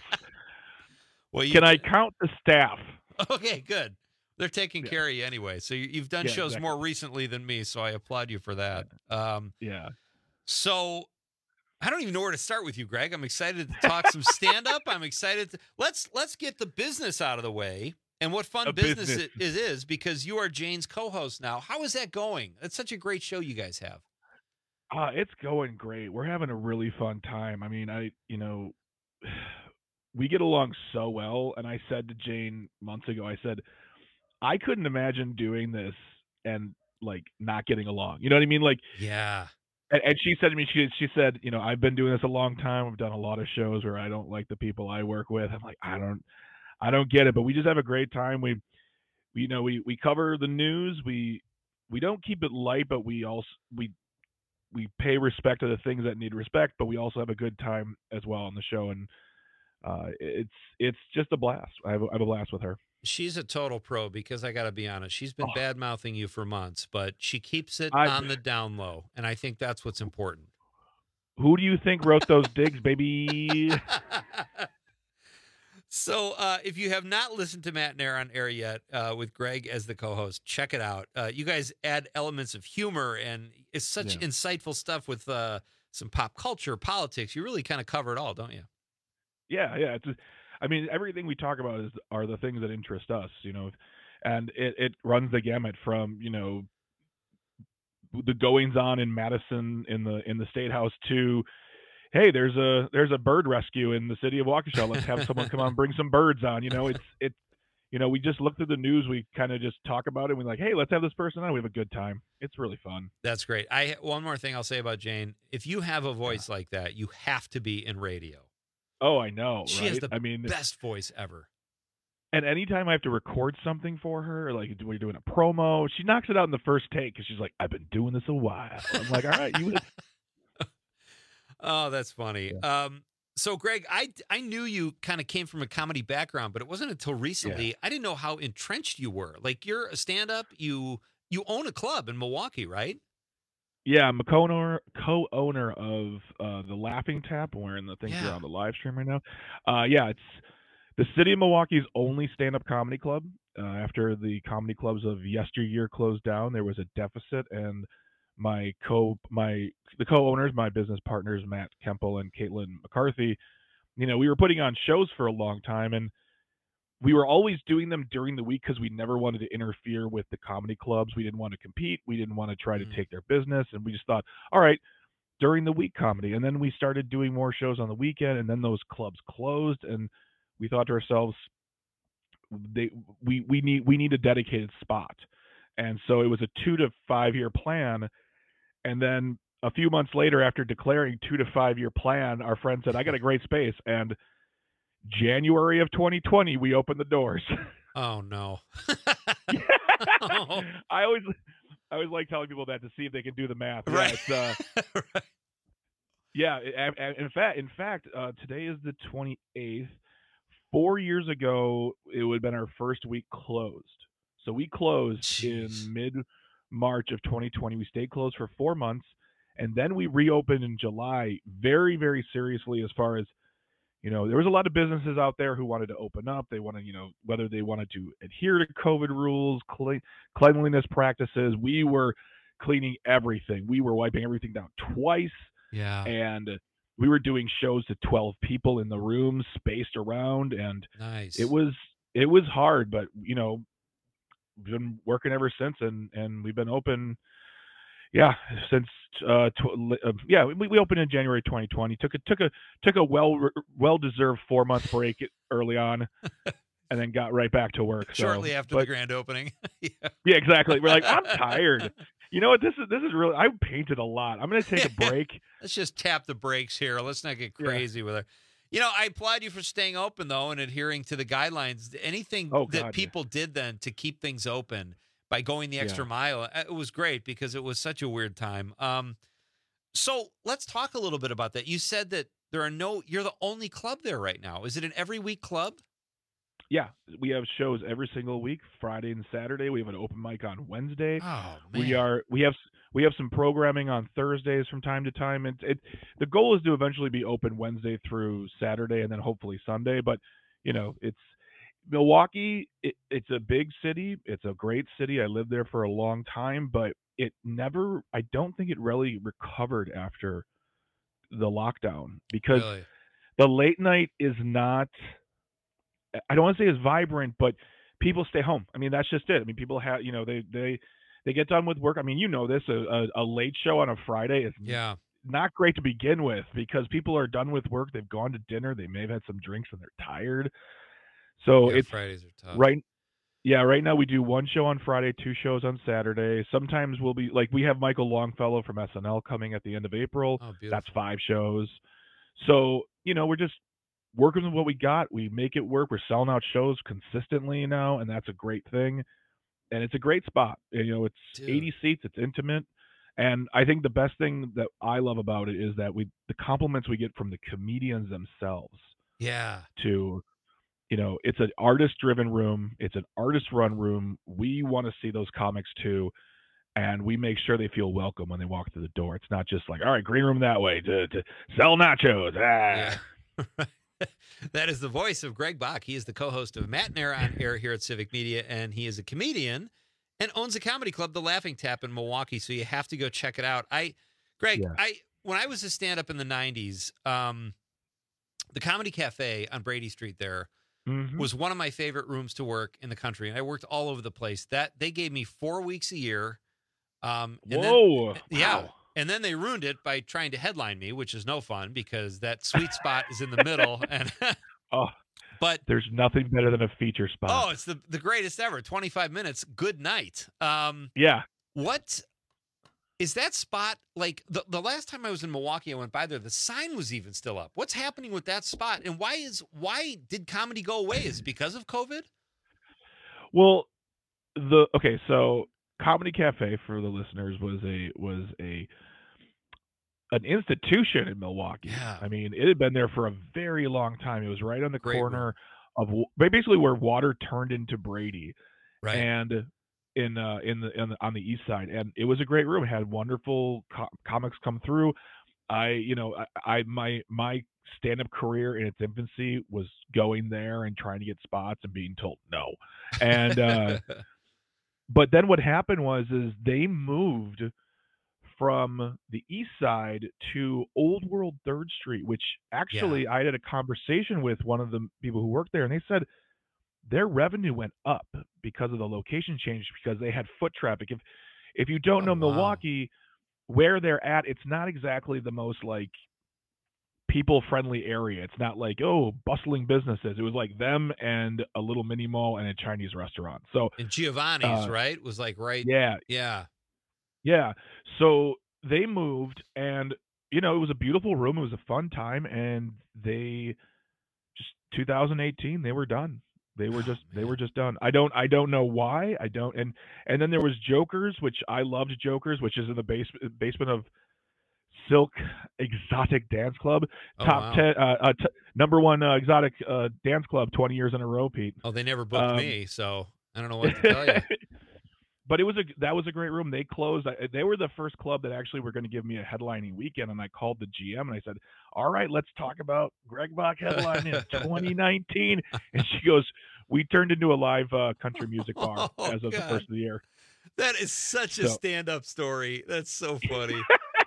well, you, can I count the staff? Okay, good. They're taking yeah. care of you anyway. So you, you've done yeah, shows exactly. more recently than me, so I applaud you for that. Um, yeah. So I don't even know where to start with you, Greg. I'm excited to talk some stand-up. I'm excited. To, let's let's get the business out of the way and what fun a business, business it is, is because you are Jane's co-host now. How is that going? It's such a great show you guys have. Uh, it's going great. We're having a really fun time. I mean, I you know, we get along so well. And I said to Jane months ago, I said, I couldn't imagine doing this and like not getting along. You know what I mean? Like, yeah. And, and she said to me, she she said, you know, I've been doing this a long time. I've done a lot of shows where I don't like the people I work with. I'm like, I don't, I don't get it. But we just have a great time. We, we you know, we we cover the news. We we don't keep it light, but we also we we pay respect to the things that need respect. But we also have a good time as well on the show, and uh, it's it's just a blast. I have, I have a blast with her. She's a total pro because I got to be honest. She's been oh. bad mouthing you for months, but she keeps it I, on the down low, and I think that's what's important. Who do you think wrote those digs, baby? So, uh, if you have not listened to Matt and Air on Air yet, uh, with Greg as the co-host, check it out. Uh, you guys add elements of humor, and it's such yeah. insightful stuff with uh, some pop culture, politics. You really kind of cover it all, don't you? Yeah, yeah. It's just, I mean, everything we talk about is are the things that interest us, you know, and it, it runs the gamut from, you know, the goings on in Madison in the in the State House to, hey, there's a there's a bird rescue in the city of Waukesha. Let's have someone come on and bring some birds on. You know, it's it, you know, we just look through the news. We kind of just talk about it. We're like, hey, let's have this person on. We have a good time. It's really fun. That's great. I one more thing I'll say about Jane. If you have a voice yeah. like that, you have to be in radio. Oh, I know. She right? has the I mean, best voice ever. And anytime I have to record something for her, like we're doing a promo, she knocks it out in the first take because she's like, "I've been doing this a while." I'm like, "All right, you." Oh, that's funny. Yeah. Um, so, Greg, I I knew you kind of came from a comedy background, but it wasn't until recently. Yeah. I didn't know how entrenched you were. Like, you're a stand-up. You you own a club in Milwaukee, right? Yeah, I'm a co-owner, co-owner of uh, the Laughing Tap. I'm wearing the things yeah. here on the live stream right now. Uh, yeah, it's the city of Milwaukee's only stand-up comedy club. Uh, after the comedy clubs of yesteryear closed down, there was a deficit, and my co my the co-owners, my business partners, Matt Kemple and Caitlin McCarthy, you know, we were putting on shows for a long time, and we were always doing them during the week because we never wanted to interfere with the comedy clubs. We didn't want to compete. We didn't want to try to Mm. take their business. And we just thought, all right, during the week comedy. And then we started doing more shows on the weekend, and then those clubs closed, and we thought to ourselves, they we we need we need a dedicated spot. And so it was a two to five year plan. And then a few months later, after declaring two to five year plan, our friend said, I got a great space. And January of twenty twenty, we opened the doors. Oh no. oh. I always I always like telling people that to see if they can do the math. Yeah, Right. it's, uh, right. yeah. it- and In fact, in fact, uh, today is the twenty-eighth. Four years ago, it would have been our first week closed. So we closed Jeez. in mid March of twenty twenty. We stayed closed for four months, and then we reopened in July. Very, very seriously, as far as, you know, there was a lot of businesses out there who wanted to open up. They wanted, you know, whether they wanted to adhere to COVID rules, cle- cleanliness practices. We were cleaning everything. We were wiping everything down twice. Yeah. And we were doing shows to twelve people in the room, spaced around, and Nice. it was it was hard, but you know, we've been working ever since, and and we've been open. Yeah, since uh, tw- uh yeah, we, we opened in January twenty twenty. Took a took a took a well well deserved four month break early on, and then got right back to work. So, Shortly after but, the grand opening. yeah. yeah, exactly. We're like, I'm tired. You know what? This is this is really. I painted a lot. I'm gonna take a break. Let's just tap the brakes here. Let's not get Yeah. crazy with it. You know, I applaud you for staying open though and adhering to the guidelines. Anything Oh, that God, yeah. people did then to keep things open by going the extra Yeah. mile, uh, it was great because it was such a weird time. Um, so let's talk a little bit about that. You said that there are no. You're the only club there right now. Is it an every week club? Yeah, we have shows every single week, Friday and Saturday. We have an open mic on Wednesday. Oh We are we have we have some programming on Thursdays from time to time. It, it the goal is to eventually be open Wednesday through Saturday, and then hopefully Sunday. But you know, it's Milwaukee. It, it's a big city. It's a great city. I lived there for a long time, but it never. I don't think it really recovered after the lockdown because Really? the late night is not. I don't want to say as vibrant, but people stay home. I mean, that's just it. I mean, people have, you know, they they they get done with work. I mean, you know this, a, a, a late show on a Friday is Yeah. not great to begin with because people are done with work. They've gone to dinner. They may have had some drinks and they're tired. So Yeah, it's Fridays are tough. right. Yeah, right now we do one show on Friday, two shows on Saturday. Sometimes we'll be like we have Michael Longfellow from S N L coming at the end of April. Oh, beautiful. That's five shows. So, you know, we're just working with what we got. We make it work. We're selling out shows consistently now, and that's a great thing. And it's a great spot. And, you know, it's Dude. eighty seats. It's intimate. And I think the best thing that I love about it is that we the compliments we get from the comedians themselves Yeah. to, you know, it's an artist-driven room. It's an artist-run room. We want to see those comics too, and we make sure they feel welcome when they walk through the door. It's not just like, all right, green room that way to, to sell nachos. Ah. Yeah. That is the voice of Greg Bach. He is the co-host of Matt and Air on Air here at Civic Media, and he is a comedian and owns a comedy club, The Laughing Tap in Milwaukee. So you have to go check it out. I, Greg, Yeah. I when I was a stand-up in the nineties, um, the Comedy Cafe on Brady Street there Mhm. was one of my favorite rooms to work in the country, and I worked all over the place. That they gave me four weeks a year. Um, and then- Whoa. yeah. Wow. And then they ruined it by trying to headline me, which is no fun because that sweet spot is in the middle. And Oh, but there's nothing better than a feature spot. oh, it's the, the greatest ever. twenty-five minutes. Good night. Um, Yeah. what is that spot like? The, the last time I was in Milwaukee, I went by there. The sign was even still up. What's happening with that spot? And why is why did comedy go away? Is it because of COVID? Well, the okay, so Comedy Cafe for the listeners was a was a an institution in Milwaukee. Yeah. I mean, it had been there for a very long time. It was right on the Great corner of basically where water turned into Brady, Right. and in uh, in the, in the on the east side, and it was a great room. It had wonderful co- comics come through. I, you know, I, I my my stand-up career in its infancy was going there and trying to get spots and being told no, and uh, but then what happened was is they moved from the east side to Old World Third Street, which actually I had a conversation with one of the people who worked there, and they said their revenue went up because of the location change because they had foot traffic. If if you don't Oh, know wow. Milwaukee, where they're at, it's not exactly the most like people-friendly area. It's not like, oh, bustling businesses. It was like them and a little mini mall and a Chinese restaurant. So And Giovanni's, uh, right? Was like right. Yeah. Yeah. Yeah. So they moved, and you know, it was a beautiful room. It was a fun time, and they just two thousand eighteen they were done. They were just they were just done. I don't I don't know why. I don't and and then there was Jokers, which I loved Jokers, which is in the base, basement of Silk Exotic Dance Club, Oh, top wow. ten, uh, uh, t- number one uh, exotic uh, dance club twenty years in a row, Pete. Oh, they never booked Um, me, so I don't know what to tell you. But it was a that was a great room. They closed. I, they were the first club that actually were going to give me a headlining weekend, and I called the G M and I said, "All right, let's talk about Greg Bach headline in twenty nineteen." And she goes, "We turned into a live uh, country music bar Oh, as of the God. first of the year." That is such a So- stand-up story. That's so funny.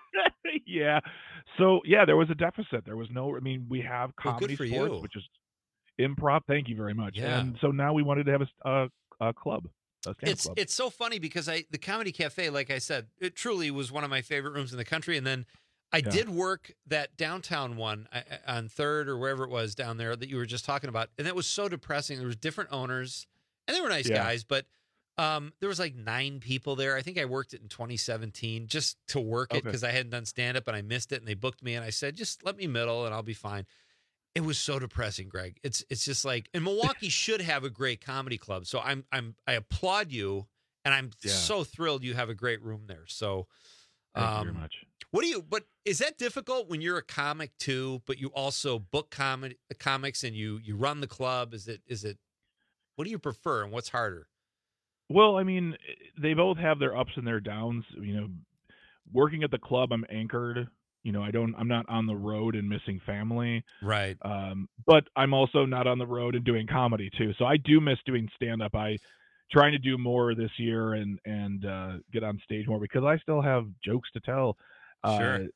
Yeah. So yeah, there was a deficit. There was no. I mean, we have Well, good comedy for sports, you. which is improv. Thank you very much. Yeah. And so now we wanted to have a, s- a, a club, a stand It's club. it's so funny because I the Comedy Cafe, like I said, it truly was one of my favorite rooms in the country. And then I Yeah. did work that downtown one I- I- on Third or wherever it was down there that you were just talking about, and that was so depressing. There was different owners, and they were nice Yeah. guys, but um, there was like nine people there. I think I worked it in twenty seventeen just to work it Okay. because I hadn't done stand up and I missed it, and they booked me, and I said, just let me middle and I'll be fine. It was so depressing, Greg. It's it's just like, and Milwaukee should have a great comedy club. So I'm I'm I applaud you, and I'm Yeah. so thrilled you have a great room there. So, Thank um, you very much. what do you? But is that difficult when you're a comic too? But you also book comedy comics and you you run the club. Is it is it? What do you prefer, and what's harder? Well, I mean, they both have their ups and their downs. You know, working at the club, I'm anchored. You know, I don't, I'm not on the road and missing family. Right. Um, but I'm also not on the road and doing comedy too. So I do miss doing stand up. I trying to do more this year and and uh, get on stage more because I still have jokes to tell. Sure. Uh,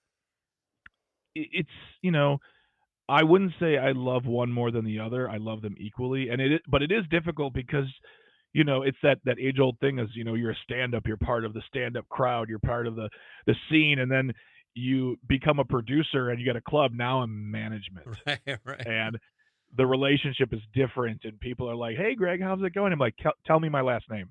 it- it's you know, I wouldn't say I love one more than the other. I love them equally, and it is, but it is difficult because you know it's that that age old thing is you know you're a stand up, you're part of the stand up crowd, you're part of the the scene, and then you become a producer and you get a club. Now I'm management, Right. Right. and the relationship is different. And people are like, "Hey, Greg, how's it going?" I'm like, "Tell- "Tell me my last name."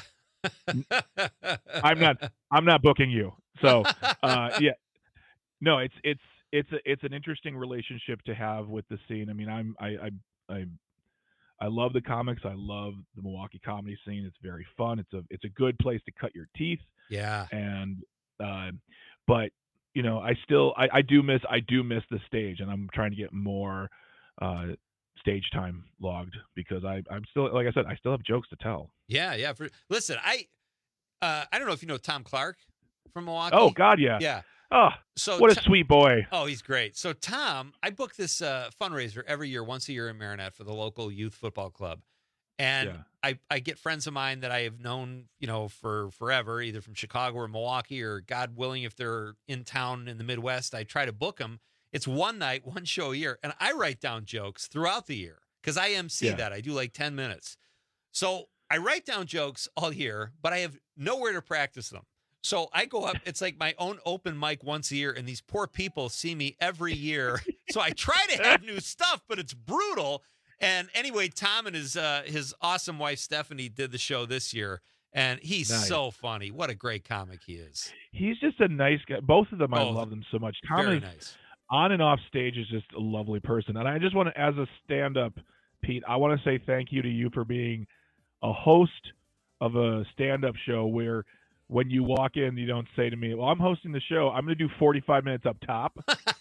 I'm not. I'm not booking you. So, uh, yeah, no, it's it's it's a, it's an interesting relationship to have with the scene. I mean, I'm I I I, I love the comics. I love the Milwaukee comedy scene. It's very fun. It's a it's a good place to cut your teeth. Yeah. And uh, but you know, I still I, I do miss I do miss the stage, and I'm trying to get more uh, stage time logged because I I'm still like I said I still have jokes to tell. Yeah. Yeah. For, listen, I uh, I don't know if you know Tom Clark from Milwaukee. Oh God, yeah. Yeah. Oh, So what a Tom- sweet boy. Oh, he's great. So Tom, I book this uh, fundraiser every year, once a year in Marinette for the local youth football club. And Yeah. I, I get friends of mine that I have known, you know, for forever, either from Chicago or Milwaukee, or God willing, if they're in town in the Midwest, I try to book them. It's one night, one show a year. And I write down jokes throughout the year because I M C Yeah. that. I do like ten minutes. So I write down jokes all year, but I have nowhere to practice them. So I go up, it's like my own open mic once a year, and these poor people see me every year. So I try to have new stuff, but it's brutal. And anyway, Tom and his uh, his awesome wife, Stephanie, did the show this year, and he's Nice. so funny. What a great comic he is. He's just a nice guy. Both of them, I Both. love them so much. Tom Very is nice. on and off stage is just a lovely person, and I just want to, as a stand-up, Pete, I want to say thank you to you for being a host of a stand-up show where when you walk in, you don't say to me, "Well, I'm hosting the show. I'm going to do forty-five minutes up top."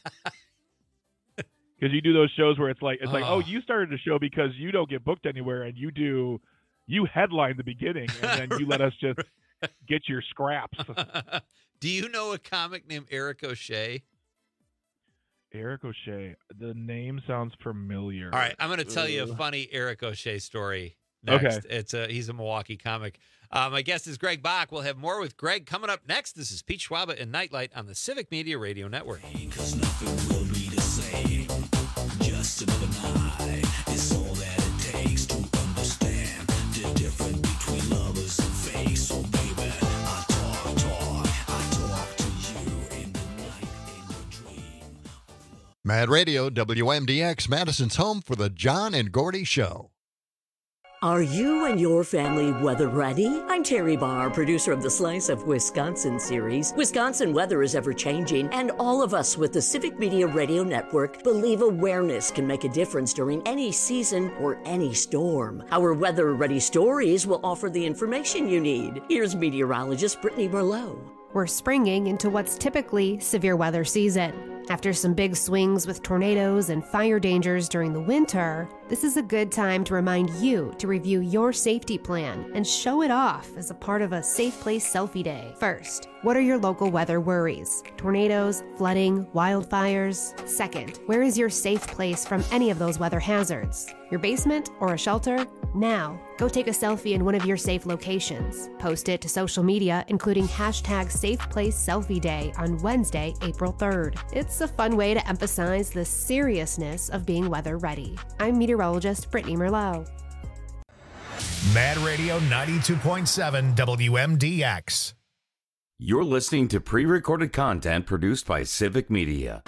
Because you do those shows where it's like it's like, Oh. oh, you started a show because you don't get booked anywhere, and you do, you headline the beginning, and then you let us just get your scraps. Do you know a comic named Eric O'Shea? Eric O'Shea, the name sounds familiar. All right, I'm going to tell you a Ugh. funny Eric O'Shea story next. Okay. It's a, he's a Milwaukee comic. Uh, my guest is Greg Bach. We'll have more with Greg coming up next. This is Pete Schwaba and Nightlight on the Civic Media Radio Network. Just another night is all that it takes to understand the difference between lovers and fake. So baby, I talk, talk, I talk to you. Mad Radio, W M D X, Madison's home for the John and Gordy Show. Are you and your family weather ready? I'm Terry Barr, producer of the Slice of Wisconsin series. Wisconsin weather is ever changing, and all of us with the Civic Media Radio Network believe awareness can make a difference during any season or any storm. Our weather ready stories will offer the information you need. Here's meteorologist Brittany Merlot. We're springing into what's typically severe weather season. After some big swings with tornadoes and fire dangers during the winter, this is a good time to remind you to review your safety plan and show it off as a part of a Safe Place Selfie Day. First, what are your local weather worries? Tornadoes, flooding, wildfires? Second, where is your safe place from any of those weather hazards? Your basement or a shelter? Now, go take a selfie in one of your safe locations. Post it to social media, including hashtag Safe Place Selfie Day on Wednesday, April third. It's a fun way to emphasize the seriousness of being weather ready. I'm meteorologist Brittany Merlot. Mad Radio ninety-two point seven W M D X. You're listening to pre-recorded content produced by Civic Media.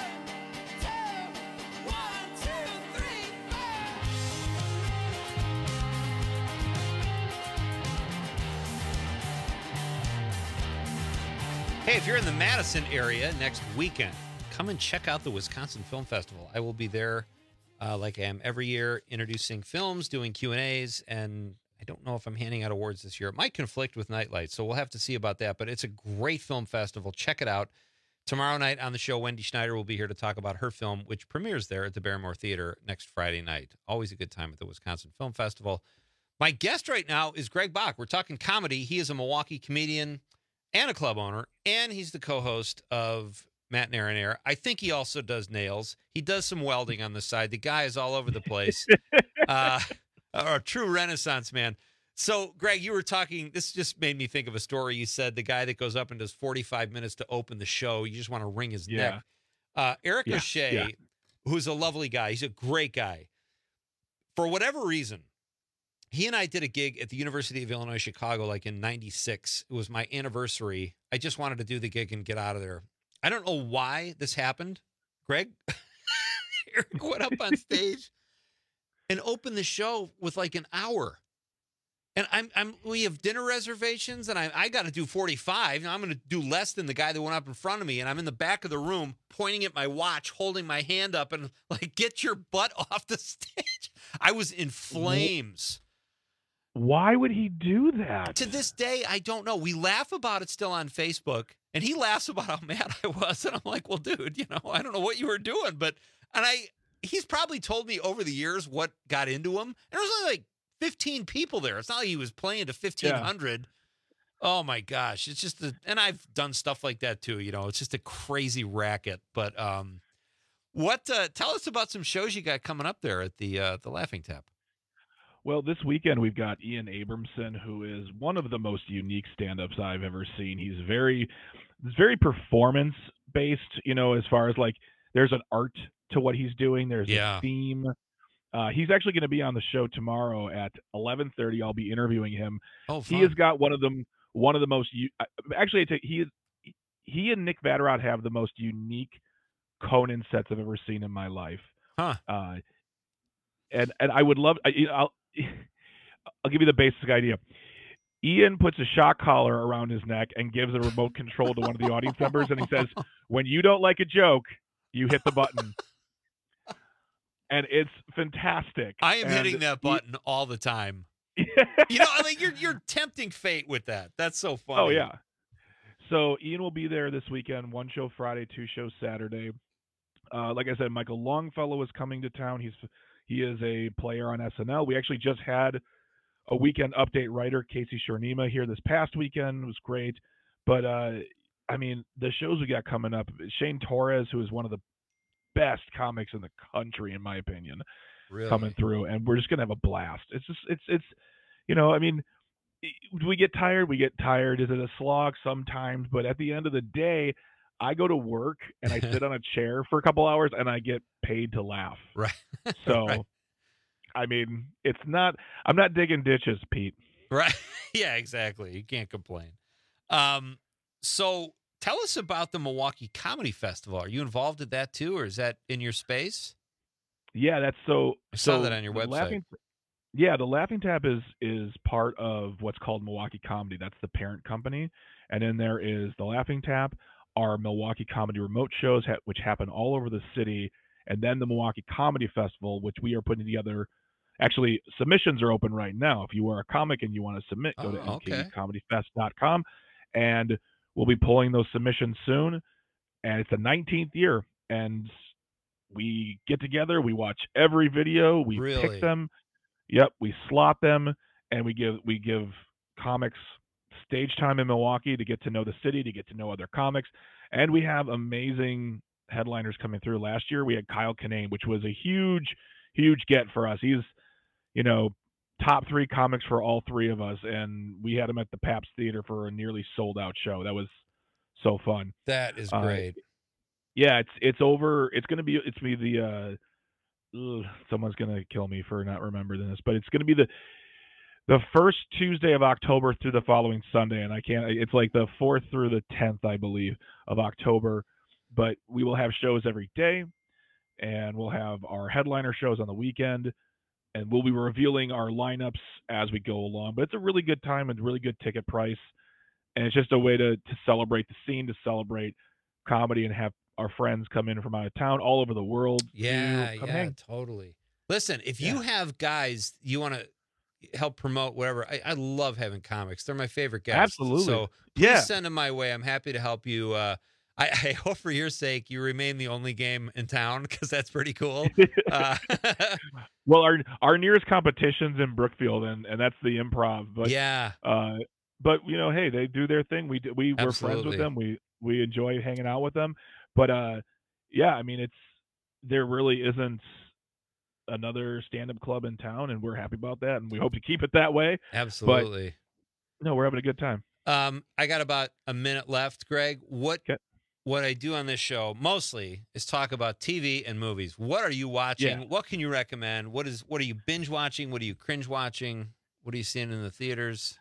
Hey, if you're in the Madison area next weekend, come and check out the Wisconsin Film Festival. I will be there uh, like I am every year, introducing films, doing Q and A's, and I don't know if I'm handing out awards this year. It might conflict with Nightlight, so we'll have to see about that, but it's a great film festival. Check it out. Tomorrow night on the show, Wendy Schneider will be here to talk about her film, which premieres there at the Barrymore Theater next Friday night. Always a good time at the Wisconsin Film Festival. My guest right now is Greg Bach. We're talking comedy. He is a Milwaukee comedian and a club owner, and he's the co-host of Matt and Aaron Air. I think he also does nails. He does some welding on the side. The guy is all over the place. uh, a true Renaissance man. So, Greg, you were talking, this just made me think of a story. You said the guy that goes up and does forty-five minutes to open the show, you just want to wring his Yeah. neck. Uh, Eric Yeah, O'Shea, yeah. who's a lovely guy, he's a great guy. For whatever reason, he and I did a gig at the University of Illinois Chicago like in ninety-six. It was my anniversary. I just wanted to do the gig and get out of there. I don't know why this happened. Greg, Eric went up on stage and opened the show with like an hour. And I'm, I'm, we have dinner reservations, and I, I got to do forty-five. Now I'm going to do less than the guy that went up in front of me. And I'm in the back of the room, pointing at my watch, holding my hand up, and like, get your butt off the stage. I was in flames. Why would he do that? To this day, I don't know. We laugh about it still on Facebook, and he laughs about how mad I was. And I'm like, well, dude, you know, I don't know what you were doing, but, and I, he's probably told me over the years what got into him. And there was only like fifteen people there. It's not like he was playing to fifteen hundred. Yeah. Oh my gosh. It's just, a, and I've done stuff like that too. You know, it's just a crazy racket. But um, what, uh, tell us about some shows you got coming up there at the, uh, the Laughing Tap. Well, this weekend we've got Ian Abramson, who is one of the most unique stand-ups I've ever seen. He's very, he's very performance-based, you know, as far as like there's an art to what he's doing. There's Yeah. a theme. Uh, he's actually going to be on the show tomorrow at eleven thirty. I'll be interviewing him. Oh, he fun. has got one of them, one of the most. u- uh, Actually, it's a- he he and Nick Vatterott have the most unique Conan sets I've ever seen in my life. Huh. Uh, and and I would love. I, I'll I'll give you the basic idea. Ian puts a shock collar around his neck and gives a remote control to one of the audience members, and he says, "When you don't like a joke, you hit the button." And it's fantastic. I am And hitting that he- button all the time. You know, I mean, you're you're tempting fate with that. That's so funny. Oh yeah. So Ian will be there this weekend. One show Friday, two shows Saturday. Uh, like I said, Michael Longfellow is coming to town. He's he is a player on S N L. We actually just had a weekend update writer, Casey Shornima, here this past weekend. It was great. But uh, I mean, the shows we got coming up. Shane Torres, who is one of the best comics in the country, in my opinion, Really? coming through, and we're just gonna have a blast. It's just it's it's you know, I mean, do we get tired? We get tired. Is it a slog? Sometimes, but at the end of the day, I go to work and I sit on a chair for a couple hours and I get paid to laugh. Right. So, Right. I mean, it's not. I'm not digging ditches, Pete. Right. Yeah, exactly. You can't complain. Um, so tell us about the Milwaukee Comedy Festival. Are you involved in that too, or is that in your space? Yeah, that's so. I saw so that on your the website. Laughing, yeah, the Laughing Tap is is part of what's called Milwaukee Comedy. That's the parent company, and then there is the Laughing Tap, our Milwaukee Comedy remote shows, ha- which happen all over the city, and then the Milwaukee Comedy Festival, which we are putting together. Actually, submissions are open right now. If you are a comic and you want to submit, go Oh, to okay. m k comedy fest dot com, and we'll be pulling those submissions soon. And it's the nineteenth year, and we get together, we watch every video, we Really? pick them, yep, we slot them, and we give we give comics stage time in Milwaukee to get to know the city, to get to know other comics, and we have amazing headliners coming through. Last year we had Kyle Kinane, which was a huge, huge get for us. He's, you know, top three comics for all three of us, and we had him at the Pabst Theater for a nearly sold out show. That was so fun. That is Uh, great. yeah, it's it's over. It's gonna be it's be the uh, ugh, someone's gonna kill me for not remembering this, but it's gonna be the the first Tuesday of October through the following Sunday, and I can't. It's like the fourth through the tenth, I believe, of October. But we will have shows every day, and we'll have our headliner shows on the weekend, and we'll be revealing our lineups as we go along. But it's a really good time and really good ticket price, and it's just a way to to celebrate the scene, to celebrate comedy, and have our friends come in from out of town, all over the world. Yeah, to come yeah, hang. totally. Listen, if you have guys you want to help promote whatever, I, I love having comics. They're my favorite guys. Absolutely. So please Yeah. send them my way. I'm happy to help you. Uh, I, I hope for your sake you remain the only game in town, because that's pretty cool. Uh, Well, our our nearest competition's in Brookfield, and, and that's the Improv. But Yeah. uh, but you know, hey, they do their thing. We do, we we're friends Absolutely. with them. We we enjoy hanging out with them. But uh, yeah, I mean, it's there really isn't another stand-up club in town, and we're happy about that, and we hope to keep it that way. Absolutely. But no, we're having a good time. Um, I got about a minute left, Greg. What what I do on this show mostly is talk about T V and movies. What are you watching? Yeah. What can you recommend? What is what are you binge watching? What are you cringe watching? What are you seeing in the theaters?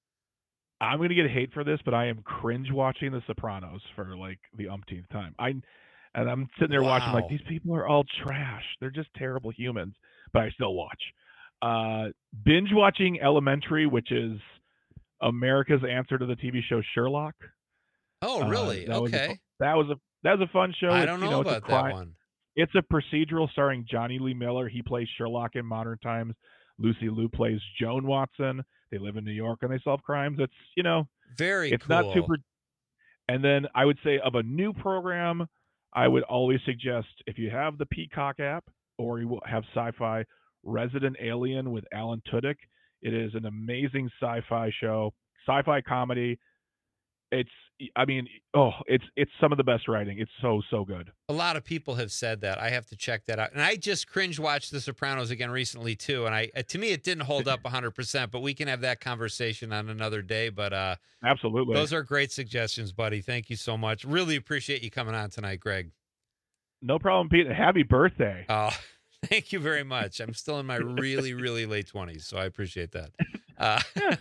I'm gonna get hate for this, but I am cringe watching The Sopranos for like the umpteenth time. I and I'm sitting there watching Wow. like, these people are all trash. They're just terrible humans, but I still watch. Uh, binge watching Elementary, which is America's answer to the T V show Sherlock. Oh, Uh, really? that was a Okay. fu- that was a that was a fun show. I It's, don't you know it's a about that crime- one. It's a procedural starring Johnny Lee Miller. He plays Sherlock in modern times. Lucy Liu plays Joan Watson. They live in New York and they solve crimes. It's, you know, Very it's cool. not super. And then I would say of a new program, I would always suggest, if you have the Peacock app or you will have Sci-Fi, Resident Alien with Alan Tudyk. It is an amazing sci-fi show, sci-fi comedy. It's, I mean, oh, it's it's some of the best writing. It's so so good. A lot of people have said that. I have to check that out. And I just cringe watched The Sopranos again recently too. And I, uh, to me, it didn't hold up one hundred percent. But we can have that conversation on another day. But uh, absolutely, those are great suggestions, buddy. Thank you so much. Really appreciate you coming on tonight, Greg. No problem, Pete. Happy birthday. Oh, thank you very much. I'm still in my really, really late twenties, so I appreciate that. Uh,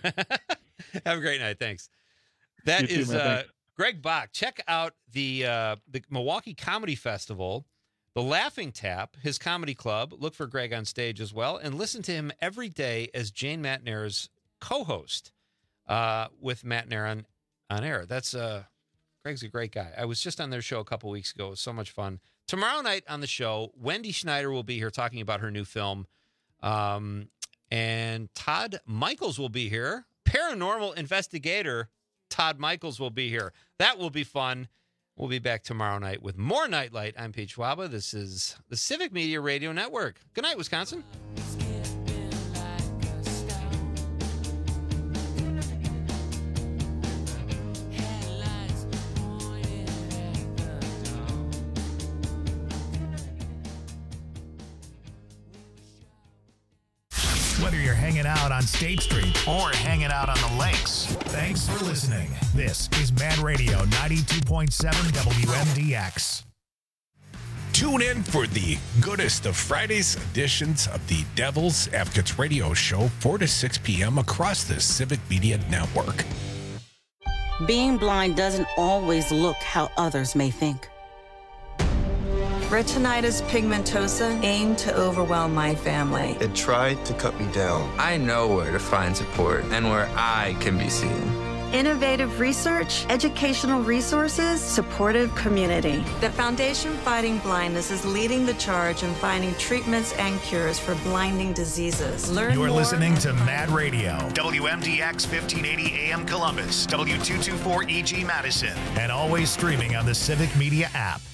have a great night. Thanks. That You too, is man. uh, Thanks. Greg Bach. Check out the uh, the Milwaukee Comedy Festival, the Laughing Tap, his comedy club. Look for Greg on stage as well, and listen to him every day as Jane Matnair's co-host uh, with Matnair on, on air. That's uh, Greg's a great guy. I was just on their show a couple weeks ago. It was so much fun. Tomorrow night on the show, Wendy Schneider will be here talking about her new film. Um, and Todd Michaels will be here. Paranormal investigator Todd Michaels will be here. That will be fun. We'll be back tomorrow night with more Nightlight. I'm Pete Schwaba. This is the Civic Media Radio Network. Good night, Wisconsin. Whether you're hanging out on State Street or hanging out on the lakes, thanks for listening. This is Man Radio ninety-two point seven W M D X. Tune in for the goodest of Friday's editions of the Devil's Advocates Radio Show, four to six p.m. across the Civic Media Network. Being blind doesn't always look how others may think. Retinitis pigmentosa aimed to overwhelm my family. It tried to cut me down. I know where to find support and where I can be seen. Innovative research, educational resources, supportive community. The Foundation Fighting Blindness is leading the charge in finding treatments and cures for blinding diseases. Learn You're more listening to Mad Radio, W M D X fifteen eighty A M Columbus, W two twenty-four E G Madison, and always streaming on the Civic Media app.